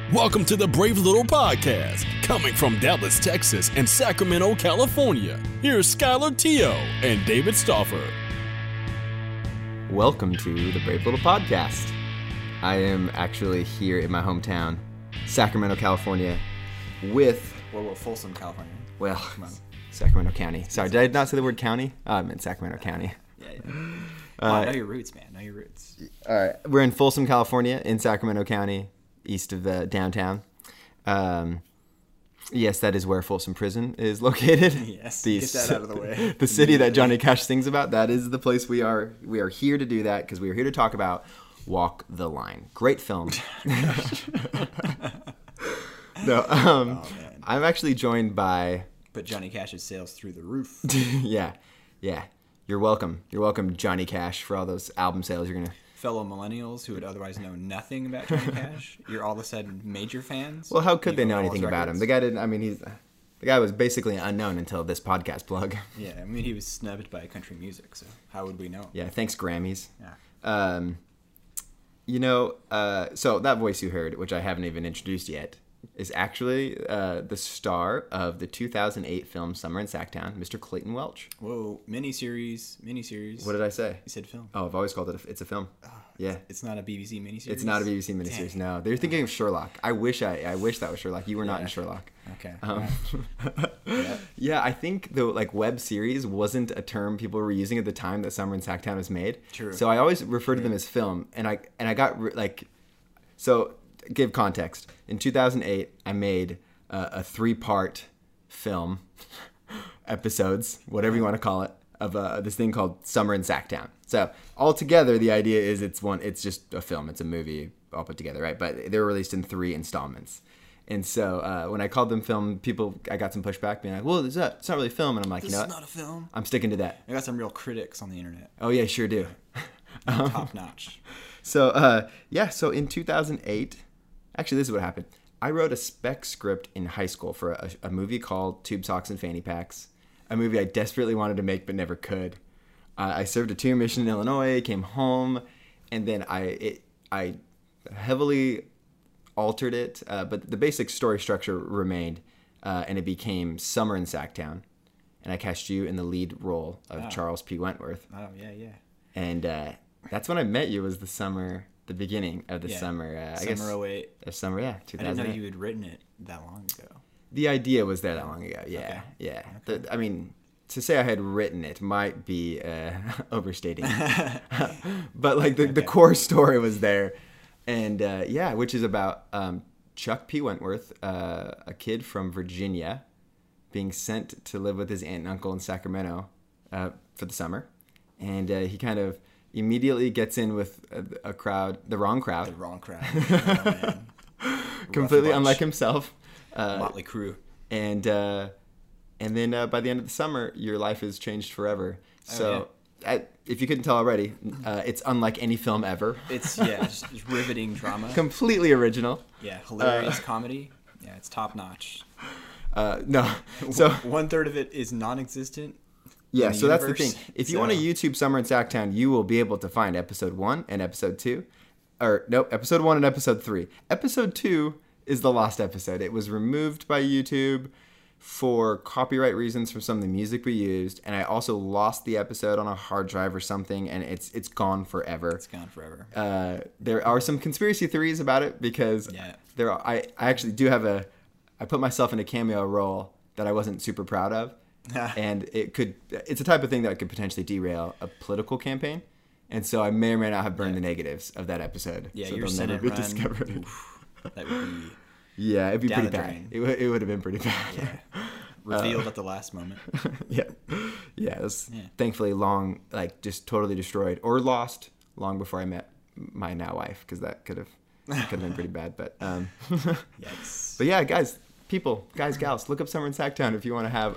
Welcome to the Brave Little Podcast, coming from Dallas, Texas, and Sacramento, California. Here's Skylar Teo and David Stauffer. Welcome to the Brave Little Podcast. I am actually here in my hometown, Sacramento, California, with... Well, Folsom, California. Well, Sacramento County. Sorry, did I not say the word county? Oh, I meant Sacramento County. Yeah. Know your roots, man. Know your roots. All right. We're in Folsom, California, in Sacramento County, east of downtown. Yes, that is where Folsom Prison is located. Yes, get that out of the way. The city that Johnny Cash sings about, that is the place we are. We are here to do that because we are here to talk about Walk the Line. Great film. No, I'm actually joined by... But Johnny Cash's sales through the roof. Yeah. You're welcome. You're welcome, Johnny Cash, for all those album sales you're going to... Fellow millennials who would otherwise know nothing about Johnny Cash, you're all of a sudden major fans. Well, how could they know anything about him? The guy didn't... I mean, the guy was basically unknown until this podcast plug. Yeah, I mean, he was snubbed by country music, so how would we know? Yeah, thanks, Grammys. Yeah. So that voice you heard, which I haven't even introduced yet, is actually the star of the 2008 film Summer in Sacktown, Mr. Clayton Welch. Whoa, miniseries. What did I say? You said film. Oh, I've always called it it's a film. Yeah. It's not a BBC miniseries? It's not a BBC miniseries, no. They're thinking of Sherlock. I wish that was Sherlock. You were not in Sherlock. Okay. Yeah, I think the web series wasn't a term people were using at the time that Summer in Sacktown was made. True. So I always refer to them as film, and I got so give context. In 2008, I made a 3-part film episodes, whatever you want to call it, of this thing called Summer in Sacktown. So altogether, the idea is it's just a film. It's a movie all put together, right? But they were released in 3 installments. And so when I called them film, I got some pushback being like, well, it's not really film. And I'm like, This you know is what? not a film. I'm sticking to that. I got some real critics on the internet. Oh, yeah, sure do. Top notch. So, so in 2008, actually, this is what happened. I wrote a spec script in high school for a movie called Tube Socks and Fanny Packs, a movie I desperately wanted to make but never could. I served a 2-year mission in Illinois, came home, and then I heavily altered it, but the basic story structure remained, and it became Summer in Sacktown, and I cast you in the lead role of Charles P. Wentworth. Oh, yeah. And that's when I met you, was the beginning of the summer. Summer 08. Summer, 2008. I didn't know you had written it that long ago. The idea was there that long ago, yeah. Okay. Yeah. Okay. I mean, to say I had written it might be overstating it. But the core story was there. And which is about Chuck P. Wentworth, a kid from Virginia, being sent to live with his aunt and uncle in Sacramento for the summer. And he kind of immediately gets in with the wrong crowd. Oh, man. Completely unlike himself. Motley Crue. And then by the end of the summer, your life is changed forever. So if you couldn't tell already, it's unlike any film ever. It's just riveting drama. Completely original. Yeah, hilarious comedy. Yeah, it's top notch. No, so 1/3 of it is non-existent. Yeah, so that's the thing. If you want to YouTube Summer in Sacktown, you will be able to find episode 1 and episode 2. Or, nope, episode 1 and episode 3. Episode 2 is the lost episode. It was removed by YouTube for copyright reasons from some of the music we used. And I also lost the episode on a hard drive or something, and it's gone forever. It's gone forever. There are some conspiracy theories about it because I actually do have I put myself in a cameo role that I wasn't super proud of. And it's a type of thing that could potentially derail a political campaign. And so I may or may not have burned the negatives of that episode. Yeah, so your they'll never be discovered. Oof, that would be... Yeah, it'd be down pretty the bad. drain. It would have been pretty bad. Yeah. Revealed at the last moment. Yeah. It was thankfully just totally destroyed or lost long before I met my now wife, because that could have been pretty bad. But Yikes. But yeah, guys, gals, look up Summer in Sacktown if you want to have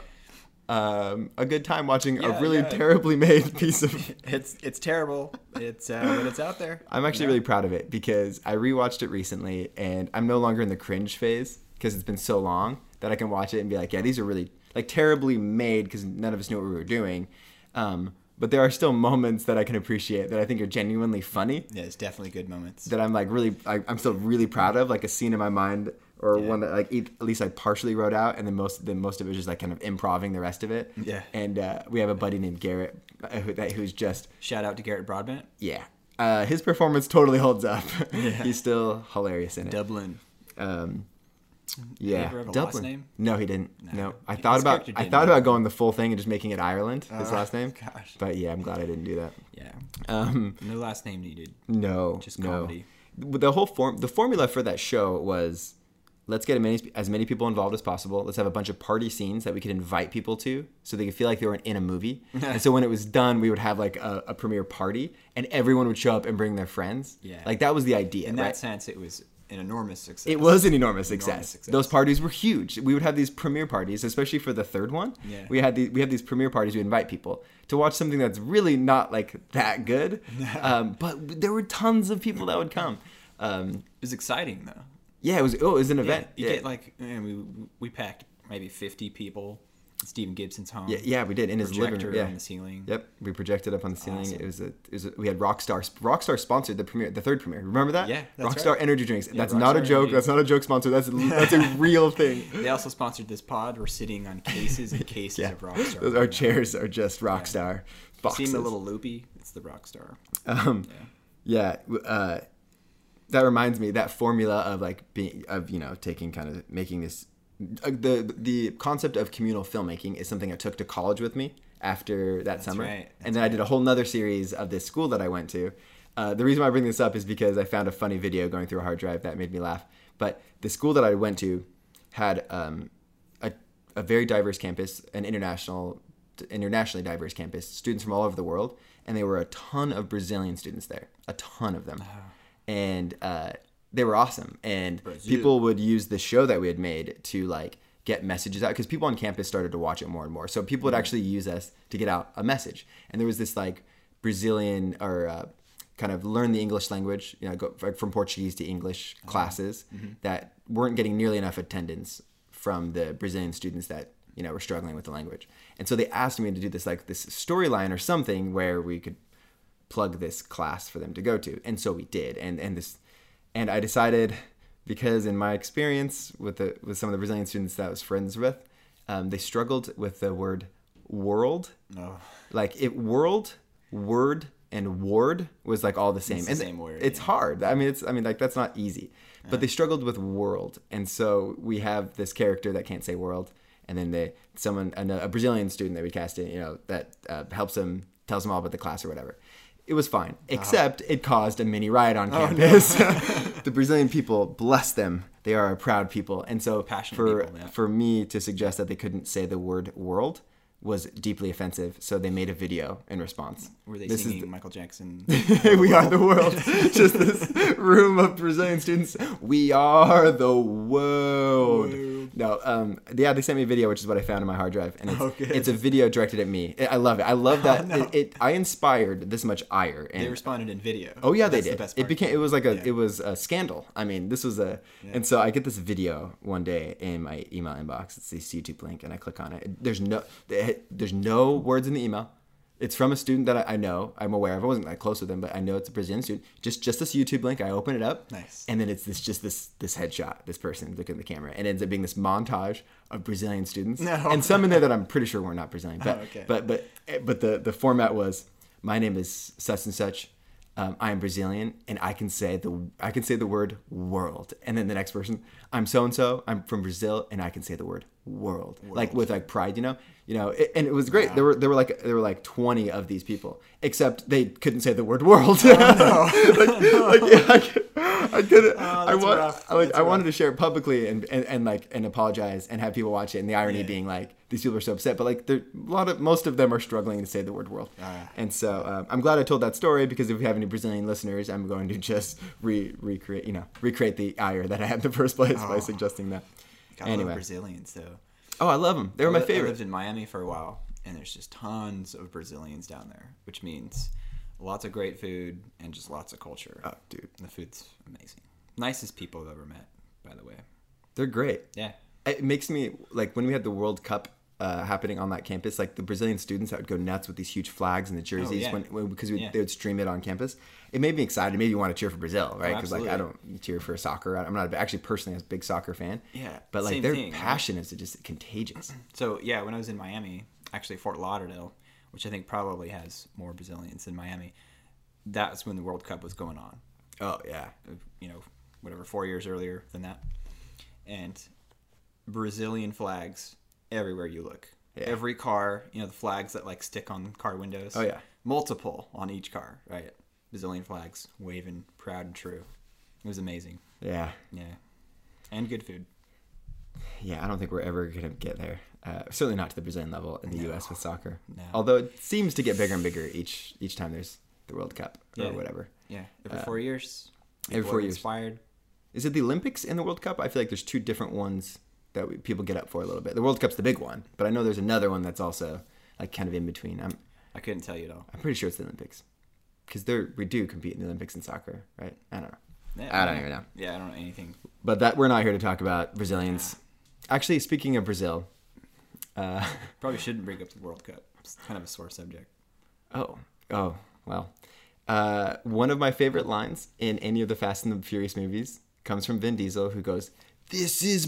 a good time watching a really terribly made piece of... It's terrible. But it's out there. I'm actually really proud of it because I rewatched it recently and I'm no longer in the cringe phase because it's been so long that I can watch it and be like, yeah, these are really terribly made because none of us knew what we were doing. but there are still moments that I can appreciate that I think are genuinely funny. Yeah, it's definitely good moments. That I'm like I'm still really proud of, like a scene in my mind or one that like at least I partially wrote out, and then most of it was just like kind of improving the rest of it. Yeah. And we have a buddy named Garrett who's just Shout out to Garrett Broadbent. yeah. His performance totally holds up. He's still hilarious in it. Dublin. Yeah, ever have a Dublin. last name? No, he didn't. No, I His thought about character didn't. going the full thing and just making it Ireland. His last name. Gosh. But yeah, I'm glad I didn't do that. Yeah. No last name needed. No, Just no. comedy. The formula for that show was, let's get as many people involved as possible. Let's have a bunch of party scenes that we could invite people to, so they could feel like they were in a movie. And so when it was done, we would have like a premiere party, and everyone would show up and bring their friends. Yeah. Like that was the idea. In right? that sense, it was an enormous success. It was an enormous success. Those parties were huge. We would have these premiere parties, especially for the third one. Yeah. We have these premiere parties. We invite people to watch something that's really not like that good, but there were tons of people that would come. It was exciting though. Yeah, it was an event. You get like, we packed maybe 50 people at Stephen Gibson's home. Yeah, we did in his living room. Projector Yeah, on the ceiling. Yep, we projected up on the ceiling. Awesome. We had Rockstar. Rockstar sponsored the premiere, the third premiere. Remember that? Yeah, that's Rockstar right. energy drinks. That's Rockstar not a joke. Energy. That's not a joke sponsor. That's a real thing. They also sponsored this pod. We're sitting on cases and cases of Rockstar. Those, our chairs are just Rockstar boxes. Seen the little loopy? It's the Rockstar. That reminds me, that formula of like taking kind of making this the concept of communal filmmaking is something I took to college with me after that summer. Right. And then I did a whole nother series of this school that I went to. The reason why I bring this up is because I found a funny video going through a hard drive that made me laugh. But the school that I went to had a very diverse campus, an internationally diverse campus, students from all over the world, and there were a ton of Brazilian students there, a ton of them. And they were awesome. And people would use the show that we had made to like get messages out, because people on campus started to watch it more and more. So people would actually use us to get out a message. And there was this like Brazilian or kind of learn the English language, go from Portuguese to English classes that weren't getting nearly enough attendance from the Brazilian students that were struggling with the language. And so they asked me to do this storyline or something where we could plug this class for them to go to. And so we did. And I decided, because in my experience with some of the Brazilian students that I was friends with, they struggled with the word world. Oh. Like world, word, and ward was like all the same. It's the same word. It's hard. I mean, that's not easy. But they struggled with world. And so we have this character that can't say world. And then a Brazilian student that we cast in, that helps them, tells them all about the class or whatever. It was fine, except it caused a mini riot on campus. No. The Brazilian people, bless them, they are a proud people. And so for me to suggest that they couldn't say the word world was deeply offensive. So they made a video in response. Were they singing Michael Jackson? We are the world. Just this room of Brazilian students. We are the world. No, they sent me a video, which is what I found in my hard drive, and it's a video directed at me. I love it. I love that. No. I inspired this much ire. And they responded in video. Oh yeah, they did. It was a scandal. I mean, this was and so I get this video one day in my email inbox. It's this YouTube link, and I click on it. There's no words in the email. It's from a student that I know. I'm aware of. I wasn't that close with him, but I know it's a Brazilian student. Just this YouTube link. I open it up. Nice. And then it's this headshot, this person looking at the camera. And it ends up being this montage of Brazilian students. No. And some in there that I'm pretty sure were not Brazilian. But the format was, my name is such and such. I am Brazilian, and I can say the word world. And then the next person, I'm so and so. I'm from Brazil, and I can say the word world. Like with like pride, and it was great. Wow. There were like 20 of these people, except they couldn't say the word world. Oh, no. I couldn't. I wanted to share it publicly and apologize and have people watch it. And the irony being like, these people are so upset, but like most of them are struggling to say the word world. And so I'm glad I told that story, because if we have any Brazilian listeners, I'm going to just recreate the ire that I had in the first place by suggesting that. I love Brazilians though. Oh, I love them. They were my favorite. I lived in Miami for a while, and there's just tons of Brazilians down there, which means lots of great food and just lots of culture. Oh, dude. The food's amazing. Nicest people I've ever met, by the way. They're great. Yeah. It makes me, like, when we had the World Cup happening on that campus. Like the Brazilian students that would go nuts with these huge flags and the jerseys because they would stream it on campus. It made me excited. It made me want to cheer for Brazil, right? Because I don't cheer for soccer. I'm not actually personally a big soccer fan. Yeah, but like their passion is just contagious. So yeah, when I was in Miami, actually Fort Lauderdale, which I think probably has more Brazilians than Miami, that's when the World Cup was going on. Oh yeah, whatever, 4 years earlier than that, and Brazilian flags everywhere you look. Yeah. Every car, the flags that like stick on car windows. Oh yeah, multiple on each car, right? Brazilian flags waving, proud and true. It was amazing. Yeah. And good food. Yeah, I don't think we're ever gonna get there. Certainly not to the Brazilian level in the U.S. with soccer. No. Although it seems to get bigger and bigger each time there's the World Cup or whatever. Yeah, every 4 years. Every 4 years. Inspired. Is it the Olympics and the World Cup? I feel like there's two different ones that people get up for a little bit. The World Cup's the big one, but I know there's another one that's also like kind of in between. I couldn't tell you at all. I'm pretty sure it's the Olympics because we do compete in the Olympics in soccer, right? I don't know. Yeah, I don't even know. Yeah, I don't know anything. But we're not here to talk about Brazilians. Actually, speaking of Brazil, probably shouldn't bring up the World Cup. It's kind of a sore subject. Oh, well. One of my favorite lines in any of the Fast and the Furious movies comes from Vin Diesel, who goes, "This is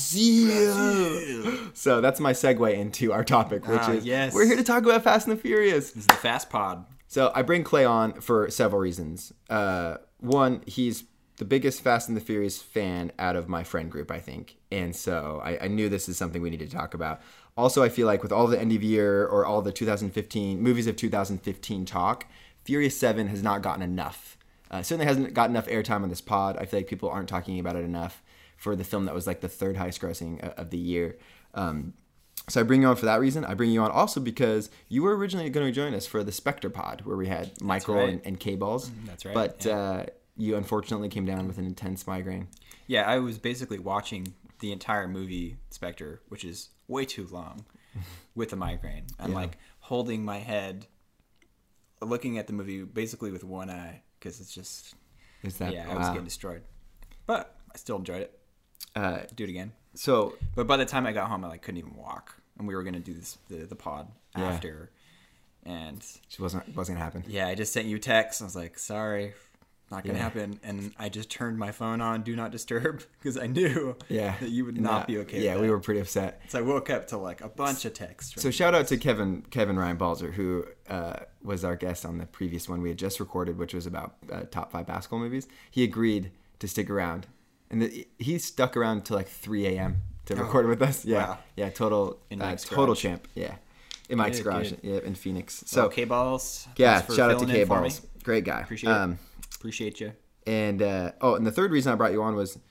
Brazil." So that's my segue into our topic, which is we're here to talk about Fast and the Furious. This is the Fast Pod. So I bring Clay on for several reasons. One, he's the biggest Fast and the Furious fan out of my friend group, I think. And so I knew this is something we needed to talk about. Also, I feel like with all the end of year or all the 2015 movies of 2015 talk, Furious 7 has not gotten enough. Certainly hasn't gotten enough airtime on this pod. I feel like people aren't talking about it enough for the film that was like the third highest grossing of the year. So I bring you on for that reason. I bring you on also because you were originally going to join us for the Spectre pod where we had Michael and K-Balls. That's right. But you unfortunately came down with an intense migraine. Yeah, I was basically watching the entire movie Spectre, which is way too long, with a migraine. I'm like holding my head, looking at the movie basically with one eye because it's just I was getting destroyed. But I still enjoyed it. Do it again. But by the time I got home, I couldn't even walk, and we were gonna do the pod after, and it wasn't gonna happen. Yeah, I just sent you a text. I was like, sorry, not gonna happen, and I just turned my phone on Do Not Disturb because I knew that you would not be okay. Yeah, with that. We were pretty upset. So I woke up to like a bunch of texts. So shout out to Kevin Ryan Balzer, who was our guest on the previous one we had just recorded, which was about top 5 basketball movies. He agreed to stick around. And he stuck around till like 3 a.m. to record with us. Yeah, wow. Yeah, total champ. Yeah, in Mike's garage. Yeah, in Phoenix. So K-Balls. Yeah, shout out to K-Balls. Great guy. Appreciate you. And and the third reason I brought you on was,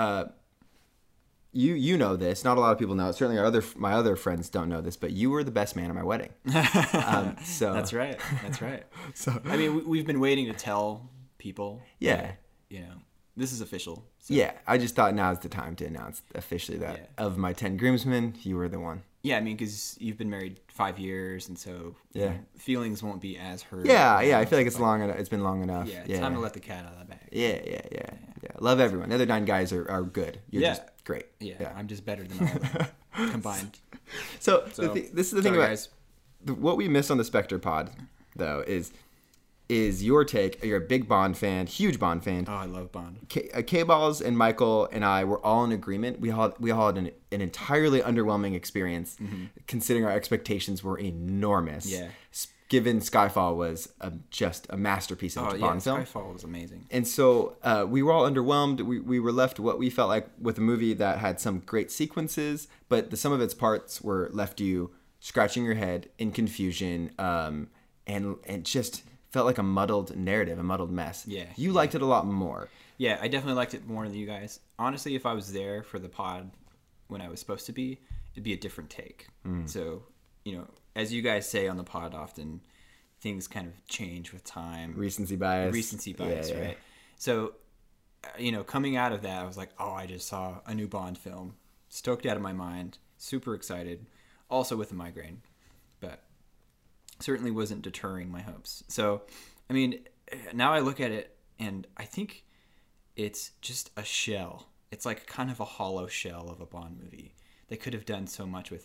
you know this. Not a lot of people know it. Certainly my other friends don't know this, but you were the best man at my wedding. So that's right. So I mean, we've been waiting to tell people. Yeah. This is official. So. Yeah, I just thought now's the time to announce officially that of my 10 groomsmen, you were the one. Yeah, I mean, because you've been married 5 years, and so feelings won't be as hurt. Yeah, I feel like it's long enough. It's been long enough. Yeah, it's time to let the cat out of the bag. Yeah. Love everyone. The other 9 guys are good. You're just great. Yeah, I'm just better than all of them combined. So this is the thing about guys. What we miss on the Spectre pod, though, is your take. You're a big Bond fan, huge Bond fan. Oh, I love Bond. K-Balls and Michael and I were all in agreement. We all had an entirely underwhelming experience, considering our expectations were enormous. Yeah. Given Skyfall was just a masterpiece of a Bond film. Skyfall was amazing. And so we were all underwhelmed. We were left what we felt like with a movie that had some great sequences, but the sum of its parts were left you scratching your head in confusion, and just felt like a muddled narrative, a muddled mess. Yeah. You liked it a lot more. Yeah, I definitely liked it more than you guys. Honestly, if I was there for the pod when I was supposed to be, it'd be a different take. So, as you guys say on the pod often, things kind of change with time. Recency bias, right? So, coming out of that, I was like, oh, I just saw a new Bond film. Stoked out of my mind. Super excited. Also with a migraine. But certainly wasn't deterring my hopes. So, I mean, now I look at it and I think it's just a shell. It's like kind of a hollow shell of a Bond movie. They could have done so much with it.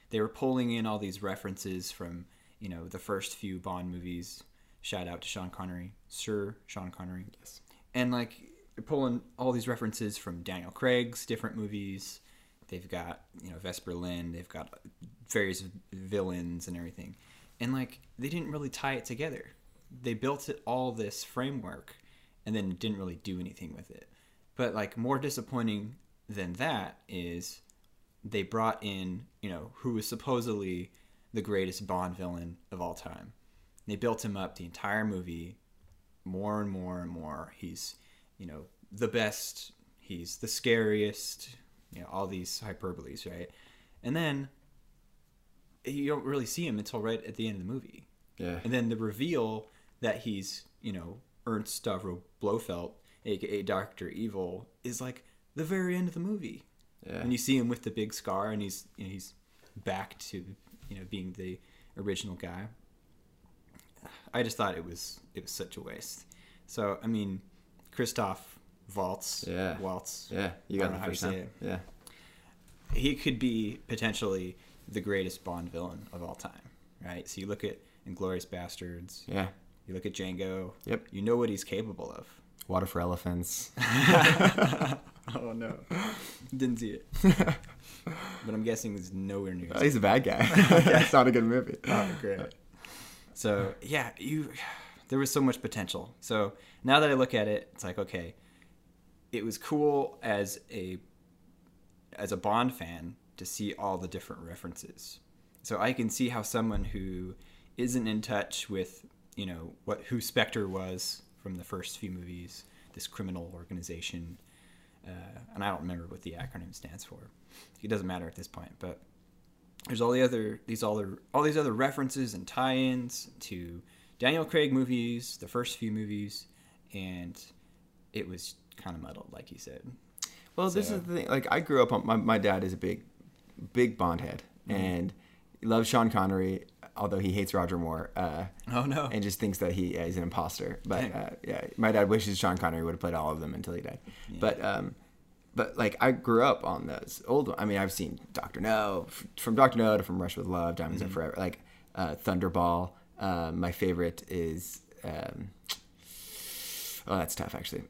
they were pulling in all these references from, the first few Bond movies. Shout out to Sean Connery, Sir Sean Connery. Yes. And like they're pulling all these references from Daniel Craig's different movies. They've got, Vesper Lynd. They've got various villains and everything. And like they didn't really tie it together. They built it all this framework and then didn't really do anything with it. But like more disappointing than that is they brought in, who was supposedly the greatest Bond villain of all time. They built him up the entire movie more and more and more. He's, the best. He's the scariest. All these hyperboles, right? And then you don't really see him until right at the end of the movie. Yeah. And then the reveal that he's, Ernst Stavro Blofeld, aka Dr. Evil, is like the very end of the movie. Yeah. And you see him with the big scar, and he's back to being the original guy. I just thought it was such a waste. So I mean, Christoph Waltz. Yeah. Waltz. Yeah. You got the first time. Yeah. He could be potentially the greatest Bond villain of all time, right? So you look at Inglourious Bastards. Yeah. You look at Django. Yep. You know what he's capable of. Water for Elephants. Oh no, didn't see it. But I'm guessing it's nowhere near. Oh, he's a bad guy. It's not a good movie. Oh, great. So yeah, there was so much potential. So now that I look at it, it's like, okay, it was cool as a Bond fan to see all the different references. So I can see how someone who isn't in touch with, who Spectre was from the first few movies, this criminal organization, and I don't remember what the acronym stands for. It doesn't matter at this point, but there's all these other references and tie-ins to Daniel Craig movies, the first few movies, and it was kind of muddled, like you said. Well, this is the thing. Like, I grew up on my dad is a big Bond head, and he loves Sean Connery, although he hates Roger Moore. Oh no! And just thinks that he's an imposter. But my dad wishes Sean Connery would have played all of them until he died. Yeah. But like I grew up on those old. I mean, I've seen Dr. No, from Dr. No to From Rush with Love, Diamonds Are Forever, like Thunderball. My favorite is that's tough actually.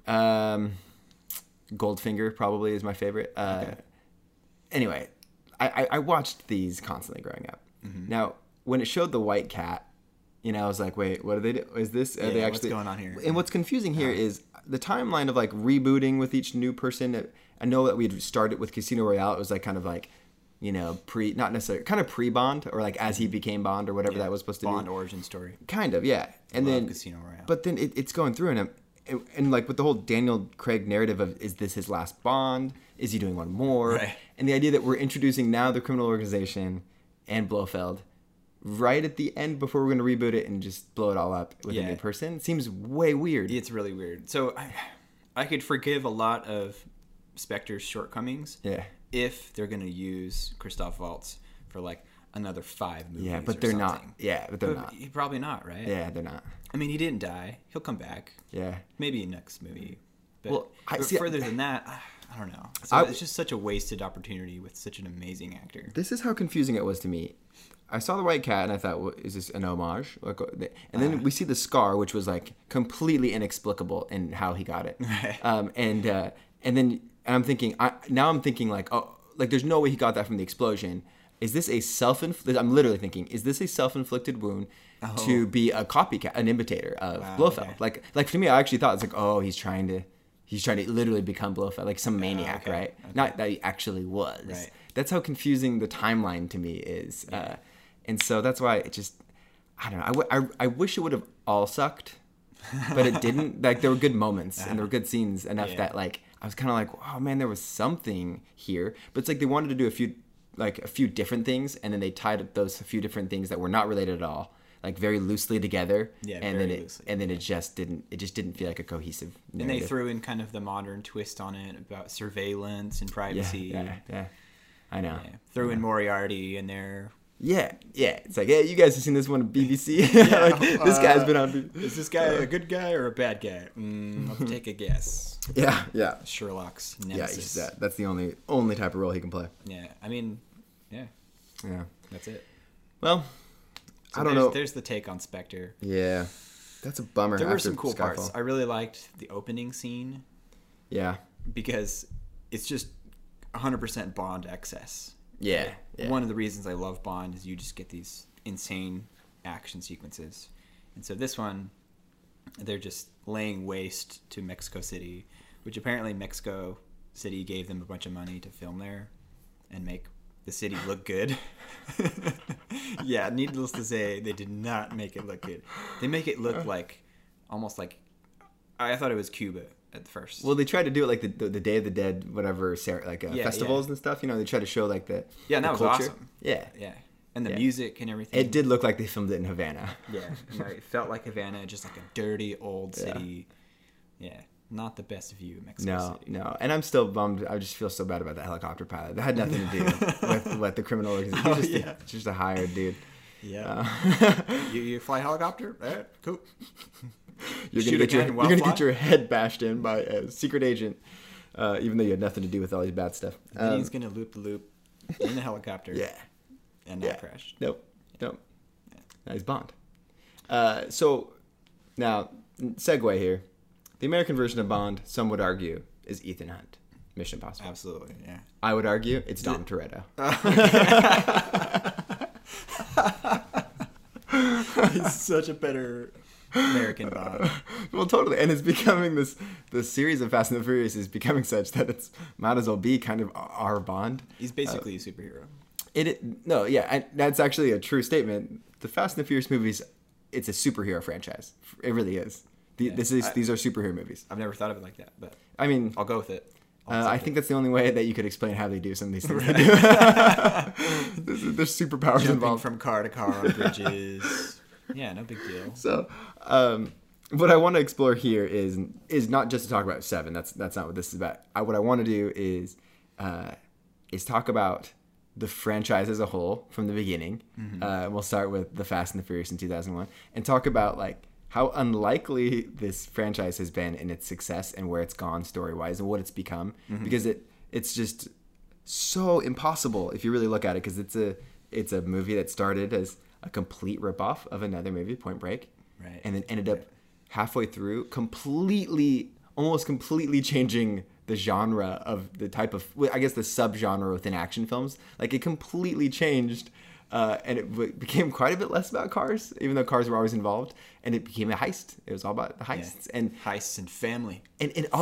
Goldfinger probably is my favorite. Okay. Anyway, I watched these constantly growing up. Mm-hmm. Now, when it showed the white cat, I was like, wait, what are they do? Is this? Are they actually? What's going on here? And what's confusing here is the timeline of like rebooting with each new person. I know that we had started with Casino Royale. It was like kind of like, not necessarily, kind of pre-Bond or like as he became Bond or whatever that was supposed to be. Bond origin story. Kind of, yeah. And then Casino Royale. But then it's going through and like with the whole Daniel Craig narrative of, is this his last Bond? Is he doing one more? Right. And the idea that we're introducing now the criminal organization and Blofeld right at the end before we're going to reboot it and just blow it all up with a new person seems way weird. It's really weird. So I could forgive a lot of Spectre's shortcomings if they're going to use Christoph Waltz for like another 5 movies. Yeah, but they're not. Yeah, but they're not. Probably not, right? Yeah, they're not. I mean, he didn't die. He'll come back. Yeah. Maybe next movie. But, well, further than that, I don't know. So it's just such a wasted opportunity with such an amazing actor. This is how confusing it was to me. I saw the white cat and I thought, well, is this an homage? And then we see the scar, which was like completely inexplicable in how he got it. Right. And I'm thinking, now I'm thinking like, oh, like there's no way he got that from the explosion. Is this a I'm literally thinking, is this a self-inflicted wound to be a copycat, an imitator of Blofeld? Okay. Like to me, I actually thought it's like, oh, he's trying to literally become Blofeld, like some maniac, right? Okay. Not that he actually was. Right. That's how confusing the timeline to me is. Yeah. And so that's why it just, I don't know. I wish it would have all sucked, but it didn't. Like there were good moments and there were good scenes enough that like I was kind of like, oh man, there was something here. But it's like they wanted to do a few different things, and then they tied those few different things that were not related at all, like very loosely together. Yeah, and very then loosely. And then it just didn't feel like a cohesive narrative. And they threw in kind of the modern twist on it about surveillance and privacy. Yeah. I know. Yeah. Threw in Moriarty in there. Yeah. It's like, hey, you guys have seen this one on BBC? Like, this guy's been on BBC. Is this guy a good guy or a bad guy? Let's take a guess. Yeah. Sherlock's nemesis. Yeah, that's the only type of role he can play. Yeah, I mean, yeah. That's it. Well, So I don't know. There's the take on Spectre. Yeah, that's a bummer. There were after some cool Skyfall. parts. I really liked the opening scene Yeah, because it's just 100% Bond excess. yeah, yeah. One of the reasons I love Bond is you just get these insane action sequences. And so this one, they're just laying waste to Mexico City, which apparently Mexico City gave them a bunch of money to film there and make the city look good. Yeah, needless to say, they did not make it look good. They make it look like, almost like, I thought it was Cuba at first. Well, they tried to do it like the Day of the Dead, whatever, like Yeah, festivals yeah. and stuff. They try to show like the Yeah, and that the was culture. awesome. Yeah, Yeah. And the Yeah. music and everything. it did look like they filmed it in Havana. Yeah, it felt like Havana, just like a dirty old city. Yeah, not the best view of Mexico No, City. no, and I'm still bummed. I just feel so bad about the helicopter pilot. That had nothing to do with what the criminal organization. He's just, just a hired dude. Yeah. You fly helicopter? Cool. You're Shoot a guy in gonna wildfire? get your head bashed in by a secret agent, even though you had nothing to do with all these bad stuff. Then he's gonna loop the loop in the helicopter. Yeah. And not crash. Nope. Now he's Bond. So now segue here. The American version of Bond, some would argue, is Ethan Hunt. Mission Impossible. Absolutely. Yeah. I would argue it's Dom Toretto. He's such a better American Bond. Well, totally, and it's becoming the series of Fast and the Furious is becoming such that it's might as well be kind of our Bond. He's basically a superhero. That's actually a true statement. The Fast and the Furious movies, it's a superhero franchise. It really is. These are superhero movies. I've never thought of it like that, but I mean, I'll go with it. I think that's the only way that you could explain how they do some of these things. They do. There's superpowers jumping involved. from car to car on bridges. Yeah, no big deal. So, what I want to explore here is not just to talk about Seven. That's not what this is about. What I want to do is talk about the franchise as a whole from the beginning. Mm-hmm. We'll start with the Fast and the Furious in 2001 and talk about like how unlikely this franchise has been in its success and where it's gone story-wise and what it's become. Mm-hmm. Because it's just so impossible if you really look at it, because it's a movie that started as a complete ripoff of another movie, Point Break, right, and then ended up halfway through almost completely changing the genre of the type of, I guess, the subgenre within action films. Like it completely changed. And it became quite a bit less about cars, even though cars were always involved. And it became a heist. It was all about the heists and heists and family, and all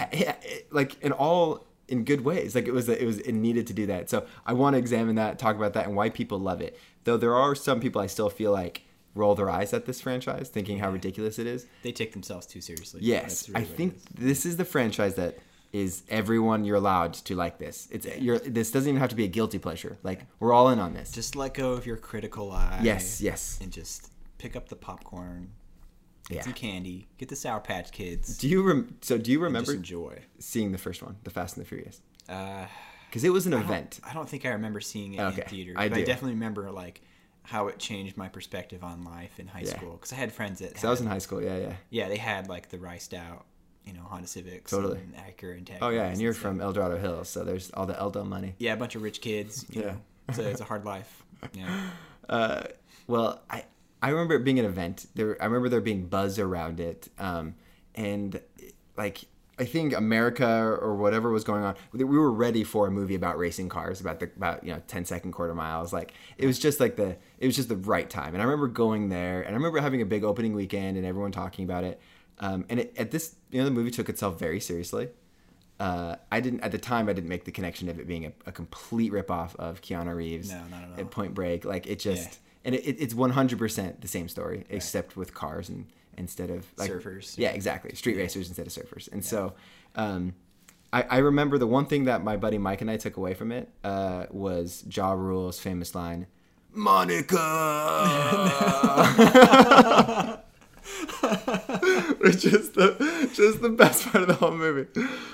and all in good ways. Like it needed to do that. So I want to examine that, talk about that, and why people love it. Though there are some people I still feel like roll their eyes at this franchise, thinking how ridiculous it is. They take themselves too seriously. Yes, really I think this is the franchise that is everyone, you're allowed to like this. This doesn't even have to be a guilty pleasure. Like we're all in on this. Just let go of your critical eye. Yes. And just pick up the popcorn, get some candy, get the Sour Patch Kids. Do you remember just enjoy seeing the first one, The Fast and the Furious? Because it was an event. I don't think I remember seeing it in theaters. I definitely remember like how it changed my perspective on life in high school. Because I had friends that I was in high school. Yeah, they had like the riced out, Honda Civics, totally, and Acura and Tacos. Oh yeah, and you're from El Dorado Hills, so there's all the Eldo money. Yeah, a bunch of rich kids. You know, it's a hard life. Yeah. Well, I remember it being an event. I remember there being buzz around it, and like I think America or whatever was going on, we were ready for a movie about racing cars, about 10-second quarter miles. Like it was just the right time. And I remember going there, and I remember having a big opening weekend and everyone talking about it. The movie took itself very seriously. At the time I didn't make the connection of it being a complete ripoff of Keanu Reeves. No, not at all. And Point Break. Like it just, and it's 100% the same story, except with cars and instead of like surfers. Yeah, exactly. Street racers instead of surfers. And so, I remember the one thing that my buddy Mike and I took away from it was Ja Rule's famous line, "Monica." Which is the best part of the whole movie.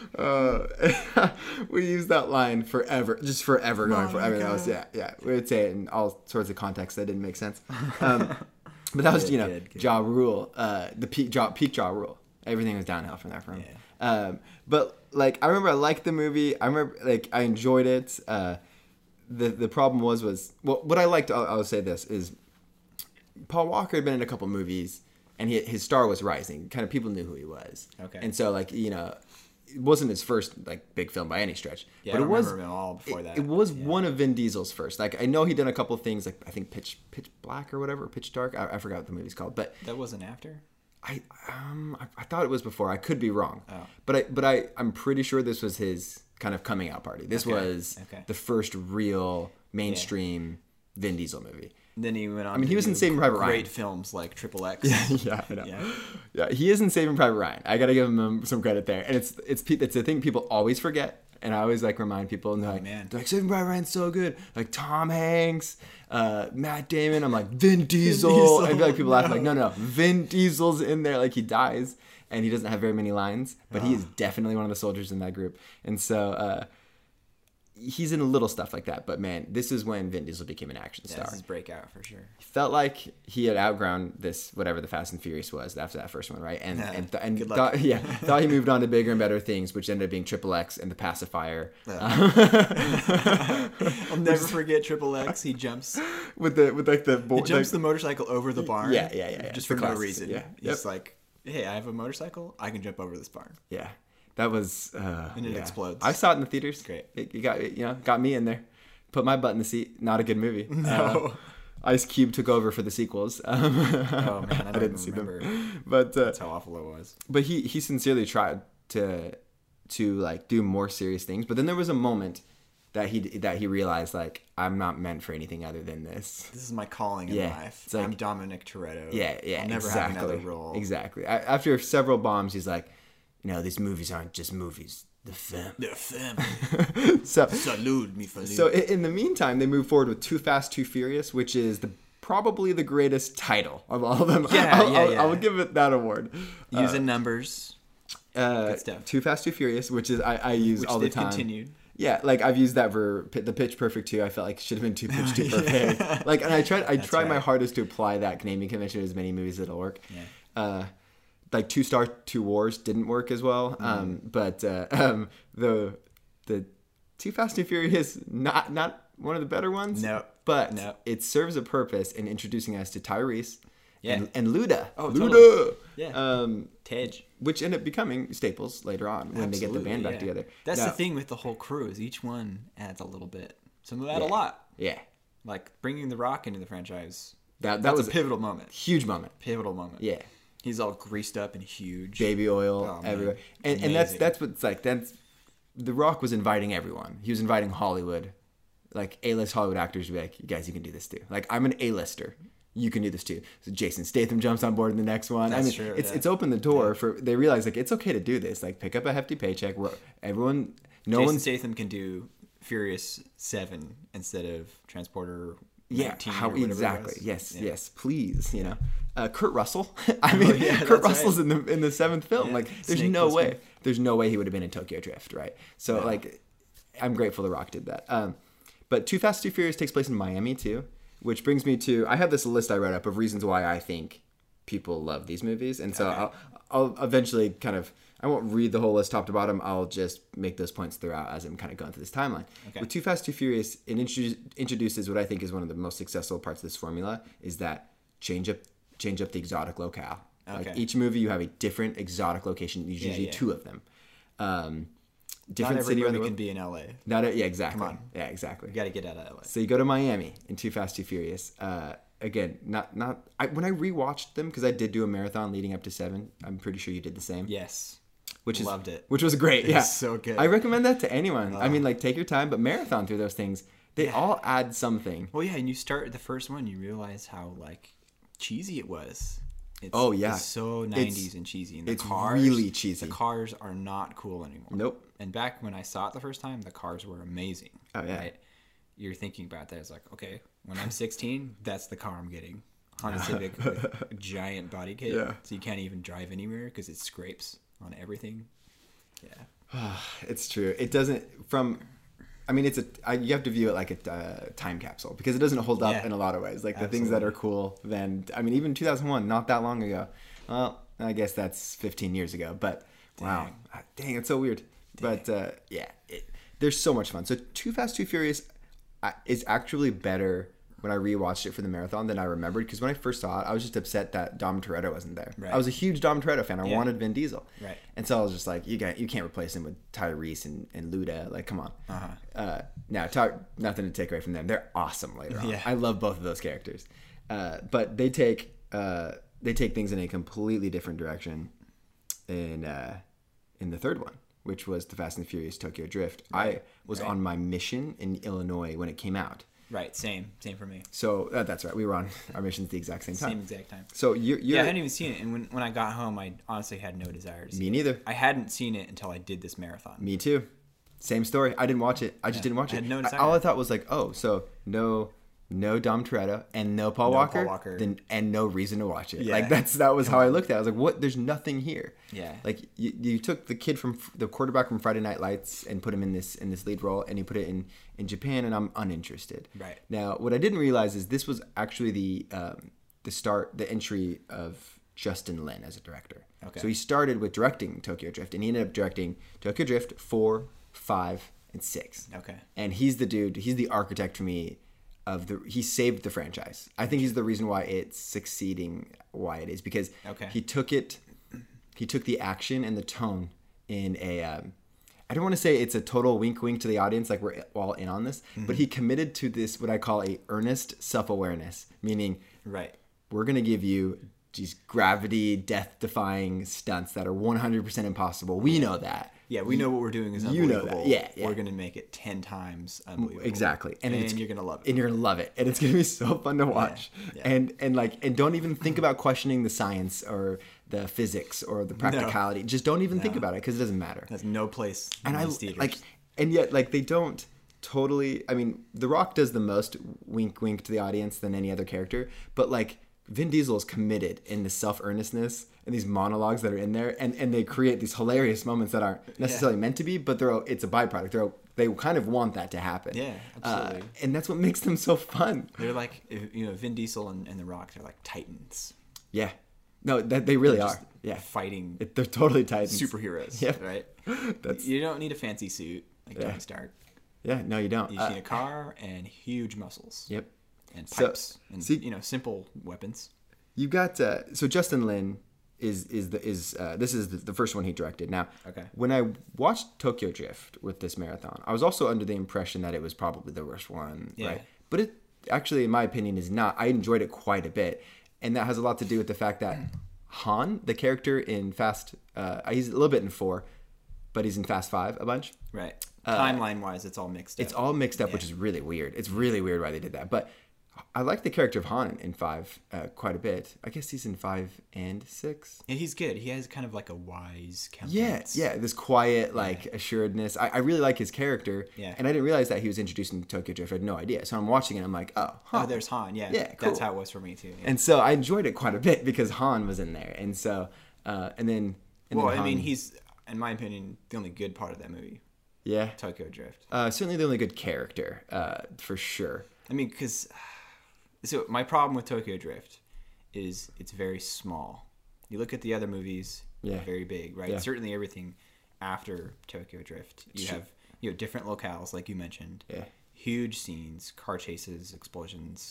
We used that line forever, just forever, going forever. That was, we would say it in all sorts of contexts that didn't make sense. But that was, good. Ja Rule, the peak Ja Rule. Everything was downhill from there for him. Yeah. But like, I remember I liked the movie. I remember like I enjoyed it. the problem was well, what I liked, I'll say this, is Paul Walker had been in a couple movies, and his star was rising. Kind of people knew who he was. Okay. And so, like, you know, it wasn't his first, like, big film by any stretch. Yeah, but I it was, remember him all before that. It was one of Vin Diesel's first. Like, I know he done a couple of things, like, I think Pitch Black or whatever, Pitch Dark. I forgot what the movie's called. But That wasn't after? I thought it was before. I could be wrong. Oh. But I'm pretty sure this was his kind of coming out party. This was the first real mainstream Vin Diesel movie. Then he went on. I mean, he was in Saving Private Ryan. Great films like Triple X. Yeah, I know. Yeah, he is in Saving Private Ryan. I gotta give him some credit there. And it's a thing people always forget. And I always like remind people, and they're like Saving Private Ryan's so good. Like Tom Hanks, Matt Damon. I'm like Vin Diesel. I feel like people laugh like, no, Vin Diesel's in there. Like he dies, and he doesn't have very many lines, but he is definitely one of the soldiers in that group. And so he's in a little stuff like that. But man, this is when Vin Diesel became an action star. This is breakout for sure. Felt like he had outgrown this, whatever the Fast and Furious was after that first one, right? And thought he moved on to bigger and better things, which ended up being Triple X and the Pacifier. I'll never forget Triple X. He jumps with the motorcycle over the barn. Yeah. Just for no reason. Yeah. He's like, hey, I have a motorcycle. I can jump over this barn. Yeah. That was and it explodes. I saw it in the theaters. Great. It got me in there. Put my butt in the seat. Not a good movie. No. Ice Cube took over for the sequels. Oh man, I didn't see remember. them. But that's how awful it was. But he sincerely tried to like do more serious things. But then there was a moment that he realized, like, I'm not meant for anything other than this. This is my calling in life. It's like, I'm Dominic Toretto. Yeah. I'll never have another role. Exactly. After several bombs, he's like, no, these movies aren't just movies. They're film. They're film. Salute me for So in the meantime, they move forward with Too Fast, Too Furious, which is probably the greatest title of all of them. I'll give it that award. Using numbers. Good stuff. Too Fast, Too Furious, which is I use all the time. Continued. Yeah, like I've used that for the Pitch Perfect 2. I felt like it should have been Too Pitch Too Perfect. Yeah. Like, and I try my hardest to apply that naming convention to as many movies that'll work. Yeah. Like 2 Star 2 Wars didn't work as well. But the Too Fast Too Furious not one of the better ones. No. But it serves a purpose in introducing us to Tyrese. Yeah. And Luda. Oh, Luda. Totally. Yeah. Tej. Which end up becoming staples later on when they get the band back together. That's the thing with the whole crew is each one adds a little bit. Some of them add a lot. Yeah. Like bringing The Rock into the franchise. That was a a pivotal moment. Huge moment. Pivotal moment. Yeah. He's all greased up and huge. Baby oil everywhere. And that's what it's like. The Rock was inviting everyone. He was inviting Hollywood. Like A-list Hollywood actors to be like, you guys, you can do this too. Like, I'm an A-lister. You can do this too. So Jason Statham jumps on board in the next one. That's true. It's opened the door for, they realize like it's okay to do this. Like, pick up a hefty paycheck. Jason Statham can do Furious 7 instead of Transporter 19 how or whatever exactly. it was. Yes, please, you know. Kurt Russell. I mean, Kurt Russell's in the 7th film. Yeah. Like, there's Snake no Plissken. way. There's no way he would have been in Tokyo Drift, right? So like, I'm grateful The Rock did that. But Too Fast, Too Furious takes place in Miami too, which brings me to, I have this list I wrote up of reasons why I think people love these movies, and so I'll eventually kind of, I won't read the whole list top to bottom. I'll just make those points throughout as I'm kind of going through this timeline. Okay. With Too Fast, Too Furious, it introduces what I think is one of the most successful parts of this formula, is that change up the exotic locale. Okay. Like, each movie you have a different exotic location. There's usually 2 of them. Different city around the can be in LA. Exactly. Come on. Yeah, exactly. You got to get out of LA. So you go to Miami in Too Fast, Too Furious. Again, when I rewatched them, because I did do a marathon leading up to 7. I'm pretty sure you did the same. Yes. Loved it. Which was great. It was so good. I recommend that to anyone. I mean, like, take your time, but marathon through those things. They all add something. Well, yeah, and you start the first one, you realize how like cheesy it was. It's so 90s and cheesy. And it's really cheesy. The cars are not cool anymore. Nope. And back when I saw it the first time, the cars were amazing. Oh, yeah. Right? You're thinking about that. It's like, okay, when I'm 16, that's the car I'm getting. Honda Civic with a giant body kit. Yeah. So you can't even drive anywhere because it scrapes on everything. Yeah. It's true. It doesn't, you have to view it like a time capsule, because it doesn't hold up in a lot of ways. Like, the things that are cool then, even 2001, not that long ago. Well, I guess that's 15 years ago, but wow. Dang, it's so weird. Dang. But there's so much fun. So Too Fast, Too Furious, is actually better when I rewatched it for the marathon than I remembered. Because when I first saw it, I was just upset that Dom Toretto wasn't there. Right. I was a huge Dom Toretto fan. I Yeah. wanted Vin Diesel. Right. And so I was just like, you can't replace him with Tyrese and Luda. Like, come on. Now, nothing to take away from them. They're awesome later on. Yeah. I love both of those characters. But they take things in a completely different direction in the third one, which was the Fast and the Furious Tokyo Drift. I was on my mission in Illinois when it came out. Right, same for me. So that's right. We were on our missions the exact same time. Same exact time. So you're Yeah, I hadn't even seen it, and when I got home, I honestly had no desire to see me it. neither. I hadn't seen it until I did this marathon. Me too. Same story. I didn't watch it. I just didn't watch I it. had no desire. All I thought was like, oh, so no Dom Toretto and no Paul Walker, then and no reason to watch it. Yeah. Like that was how I looked at it. I was like, what? There's nothing here. Yeah. Like you took the kid from the quarterback from Friday Night Lights and put him in this lead role, and you put it in Japan, and I'm uninterested. Right. Now, what I didn't realize is this was actually the entry of Justin Lin as a director. Okay. So he started with directing Tokyo Drift, and he ended up directing Tokyo Drift 4, 5, and 6. Okay. And he's the dude. He's the architect for me. He saved the franchise. I think he's the reason why it's succeeding, why it is, because he took the action and the tone in a. I don't want to say it's a total wink to the audience, like we're all in on this, but he committed to this what I call a earnest self-awareness, meaning we're gonna give you these gravity, death-defying stunts that are 100% impossible. We know that. Yeah, we know what we're doing is You know unbelievable. that. Yeah. We're going to make it 10 times unbelievable. Exactly. And you're going to love it. And you're going to love it. And it's going to be so fun to watch. Yeah. And don't even think about questioning the science or the physics or the practicality. Just don't even think about it because it doesn't matter. There's no place And in these theaters. and yet they don't totally. I mean, The Rock does the most wink to the audience than any other character, but Vin Diesel is committed in the self-earnestness and these monologues that are in there, and they create these hilarious moments that aren't necessarily meant to be, but it's a byproduct. They kind of want that to happen. Yeah, absolutely. And that's what makes them so fun. They're like, Vin Diesel and The Rock, they're like titans. Yeah. No, they really are. Yeah. Fighting They're totally titans. superheroes, Yep. right? That's You don't need a fancy suit like Tony Stark. Yeah, no, you don't. You just need a car and huge muscles. Yep. And So, pipes and simple weapons. You got so Justin Lin is the first one he directed. Now, when I watched Tokyo Drift with this marathon, I was also under the impression that it was probably the worst one, right? But it actually, in my opinion, is not. I enjoyed it quite a bit, and that has a lot to do with the fact that Han, the character in Fast, he's a little bit in 4, but he's in Fast 5 a bunch. Right. Timeline wise, it's all mixed up. It's all mixed up, which is really weird. It's really weird why they did that, but. I like the character of Han in 5 quite a bit. I guess he's in 5 and 6. Yeah, he's good. He has kind of like a wise countenance. Yeah, this quiet, assuredness. I really like his character. Yeah. And I didn't realize that he was introduced in Tokyo Drift. I had no idea. So I'm watching it, I'm like, oh, there's Han. Yeah, Yeah, cool. That's how it was for me too. Yeah. And so I enjoyed it quite a bit because Han was in there. And so, and then I mean, Han, he's, in my opinion, the only good part of that movie. Yeah. Tokyo Drift. Certainly the only good character, for sure. I mean, because... So my problem with Tokyo Drift is it's very small. You look at the other movies, very big, right? Yeah. Certainly everything after Tokyo Drift. You have different locales, like you mentioned. Yeah. Huge scenes, car chases, explosions,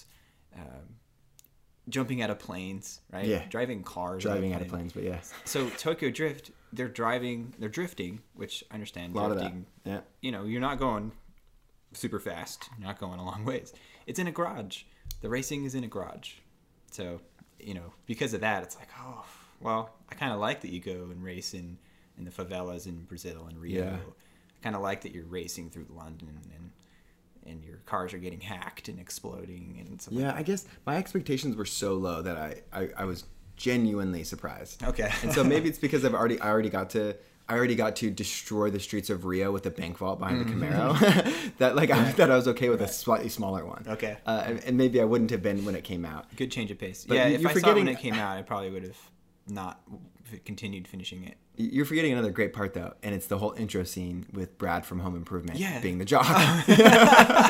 jumping out of planes, right? Yeah. Driving cars. Driving out of planes, but yeah. So Tokyo Drift, they're drifting, which I understand. A lot drifting, of that. Yeah. You're not going super fast. You're not going a long ways. It's in a garage. The racing is in a garage. So, because of that, it's like, oh, well, I kind of like that you go and race in the favelas in Brazil and Rio. Yeah. I kind of like that you're racing through London and your cars are getting hacked and exploding and stuff. Yeah, I guess my expectations were so low that I was genuinely surprised. Okay. And so maybe it's because I already got to destroy the streets of Rio with a bank vault behind the Camaro that I was okay with a slightly smaller one. Okay. And maybe I wouldn't have been when it came out. Good change of pace. But yeah, if you're I saw it when forgetting- it came out, I probably would have not continued finishing it. You're forgetting another great part though, and it's the whole intro scene with Brad from Home Improvement Yeah. being the jock.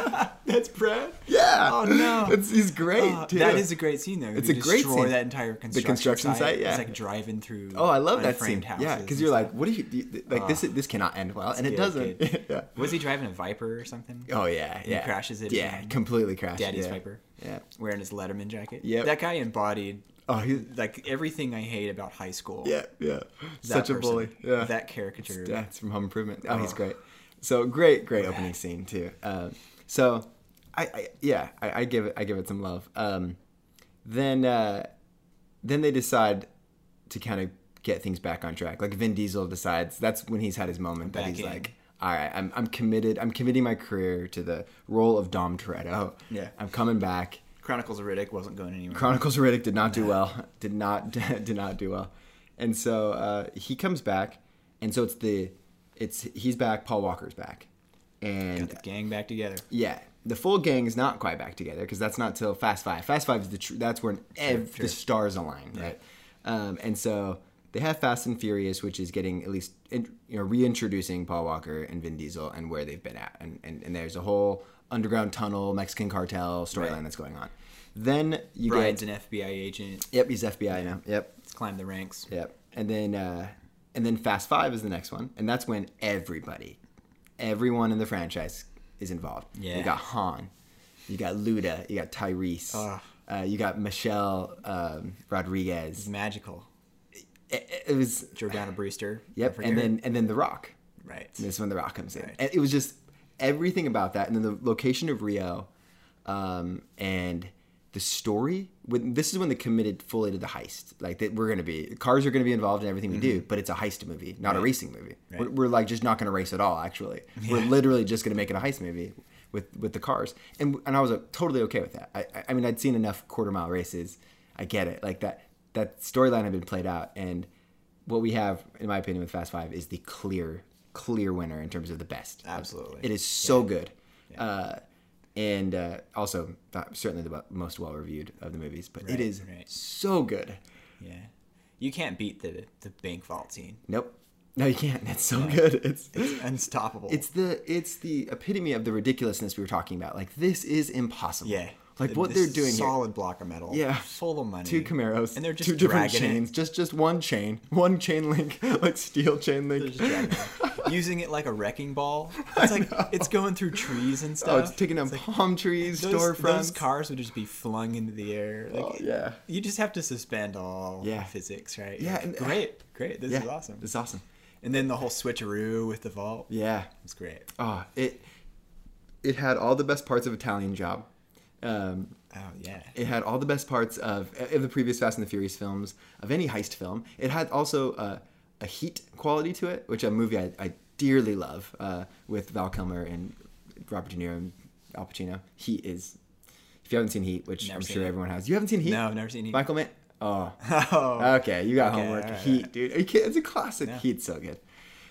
That's Brad? Yeah. Oh, no. He's great, too. That is a great scene, though. It's You a great destroy scene. that entire construction site, yeah. It's like driving through. Oh, I love that scene. unframed houses. Yeah, because and you're like, stuff. what do you like? This cannot end well, and it Good, doesn't. good. Yeah. Was he driving a Viper or something? Oh yeah, He yeah. crashes it. Yeah, in completely crashed. Daddy's yeah. Viper. Yeah. Wearing his Letterman jacket. Yep. That guy embodied Oh, he's like everything I hate about high school. yeah. That Such a person, bully. Yeah. That caricature. Yeah, it's from Home Improvement. Oh, he's Oh. great. So great opening scene too. So I give it some love. Then they decide to kind of get things back on track. Like Vin Diesel decides that's when he's had his moment that Back he's in. like, all right, I'm committed. I'm committing my career to the role of Dom Toretto. Yeah. I'm coming back. Chronicles of Riddick wasn't going anywhere. Chronicles of Riddick did not do well. Did not do well. And so he comes back, and so he's back. Paul Walker's back, and Got the gang back together. yeah, the full gang is not quite back together because that's not till Fast Five. Fast Five is that's when the stars align, right? And so they have Fast and Furious, which is getting at least reintroducing Paul Walker and Vin Diesel and where they've been at, and there's a whole underground tunnel Mexican cartel storyline that's going on. Then you Bride's get an FBI agent. yep, he's FBI now. Yep. Let's climb the ranks. Yep. And then Fast Five is the next one, and that's when everyone in the franchise is involved. Yeah. You got Han, you got Luda, you got Tyrese, you got Michelle Rodriguez. It's magical. It was Jordana Brewster. yep, Don't forget and then The Rock. Right. And this is when The Rock comes in, Right. and it was just everything about that, and then the location of Rio, and the story. This is when they committed fully to the heist. Like that, cars are gonna be involved in everything we do, but it's a heist movie, not a racing movie. Right. We're like just not gonna race at all. Actually, we're literally just gonna make it a heist movie with the cars, and I was totally okay with that. I mean, I'd seen enough quarter mile races. I get it. Like that storyline had been played out, and what we have, in my opinion, with Fast Five is the clear winner in terms of the best. Absolutely. It is so good. And also certainly the most well reviewed of the movies, but it is so good. Yeah. You can't beat the bank vault scene. Nope, no, you can't. It's so good. It's unstoppable. It's the epitome of the ridiculousness we were talking about. Like this is impossible. Yeah. Like what they're doing here. Solid block of metal. Yeah. Full of money. 2 Camaros. And they're just two different dragging chains. Just one chain link, like steel chain They're link. just dragging it. Using it like a wrecking ball. It's like it's going through trees and stuff. Oh, it's taking down palm trees, storefronts. Those cars would just be flung into the air. Like, Oh, yeah. You just have to suspend all physics, right? Yeah, Like, and- great. This is awesome. It's awesome. And then the whole switcheroo with the vault. Yeah. It's great. Oh, it had all the best parts of Italian Job. Oh yeah. It had all the best parts of the previous Fast and the Furious films, of any heist film. It had also a Heat quality to it, which a movie I dearly love, with Val Kilmer and Robert De Niro and Al Pacino. Heat is, if you haven't seen Heat, which Never I'm seen sure it. everyone has. You haven't seen Heat? No, I've never seen Heat. Michael Mann? Oh. Oh. Okay, you got Okay, homework. all right, Heat, all right. dude. Are you kidding? It's a classic. Yeah. Heat's so good.